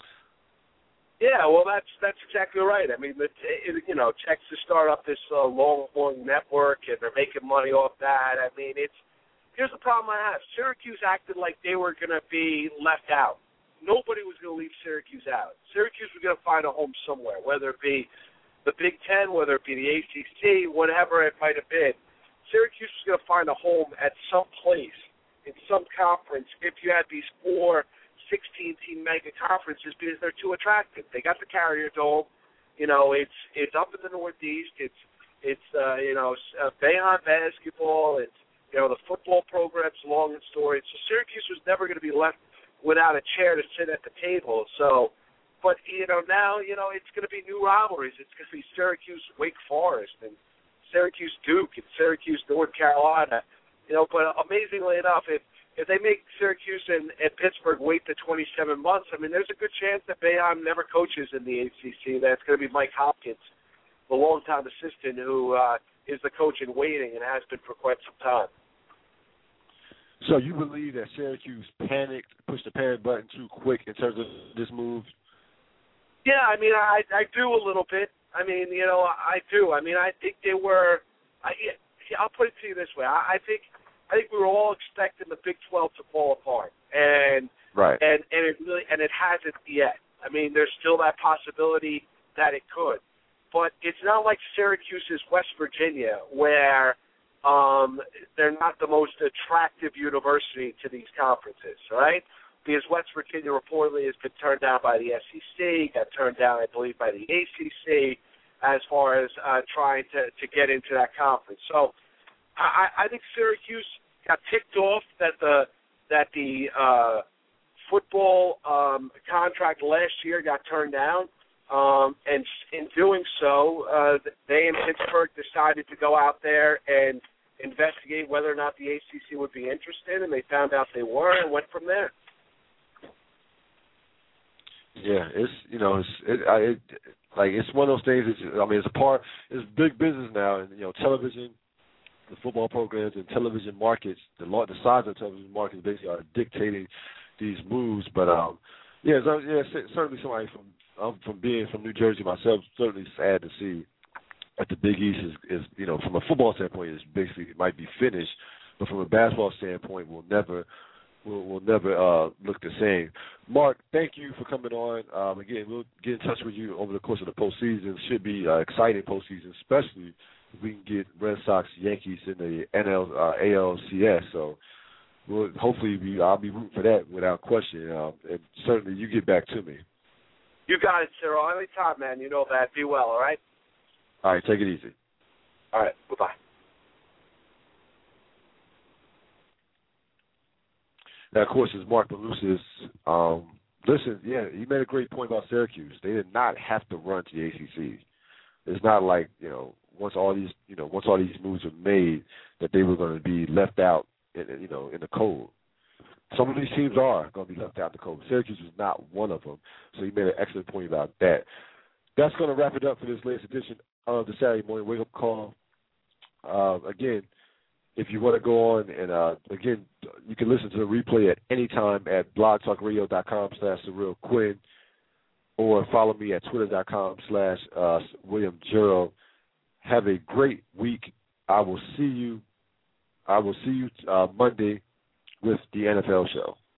Yeah, well, that's exactly right. I mean, Texas started up this Longhorn network, and they're making money off that. I mean, here's the problem I have. Syracuse acted like they were going to be left out. Nobody was going to leave Syracuse out. Syracuse was going to find a home somewhere, whether it be the Big Ten, whether it be the ACC, whatever it might have been. Syracuse was going to find a home at some place, in some conference, if you had these 4 16-team mega conferences, because they're too attractive. They got the Carrier Dome. It's up in the Northeast. It's Bayonne basketball. It's the football program's long and storied. So Syracuse was never going to be left without a chair to sit at the table. So, but now it's going to be new rivalries. It's going to be Syracuse Wake Forest and Syracuse Duke and Syracuse North Carolina. But amazingly enough, if they make Syracuse and Pittsburgh wait the 27 months, I mean, there's a good chance that Boeheim never coaches in the ACC. That's going to be Mike Hopkins, the longtime assistant who is the coach in waiting and has been for quite some time. So you believe that Syracuse panicked, pushed the panic button too quick in terms of this move? Yeah, I mean, I do a little bit. I mean, I do. I mean, I think they were. I'll put it to you this way. I think we were all expecting the Big 12 to fall apart, and it hasn't yet. I mean, there's still that possibility that it could, but it's not like Syracuse is West Virginia, where they're not the most attractive university to these conferences, right? Because West Virginia reportedly has been turned down by the SEC, got turned down, I believe, by the ACC, as far as trying to get into that conference. So I think Syracuse got ticked off that the football contract last year got turned down, and in doing so, they in Pittsburgh decided to go out there and investigate whether or not the ACC would be interested, and they found out they were and went from there. Yeah, it's one of those things. It's big business now, and television, the football programs, and television markets, the size of the television markets basically are dictating these moves. But certainly somebody from being from New Jersey myself, certainly sad to see that the Big East is from a football standpoint is basically it might be finished, but from a basketball standpoint will never look the same. Mark, thank you for coming on. Again, we'll get in touch with you over the course of the postseason. It should be exciting postseason, especially if we can get Red Sox, Yankees in the ALCS. So I'll be rooting for that without question. And certainly you get back to me. You got it, Cyril. Anytime, man. You know that. Be well, all right? All right, take it easy. All right, bye-bye. Now, of course, is Mark Malusis. Listen, he made a great point about Syracuse. They did not have to run to the ACC. It's not like once all these moves were made that they were going to be left out in the cold. Some of these teams are going to be left out in the cold. Syracuse is not one of them. So he made an excellent point about that. That's going to wrap it up for this latest edition of the Saturday Morning Wake Up Call. Again, if you want to go on and, again, you can listen to the replay at any time at blogtalkradio.com/CyrilQuinn or follow me at twitter.com/WilliamJero. Have a great week. I will see you Monday with the NFL show.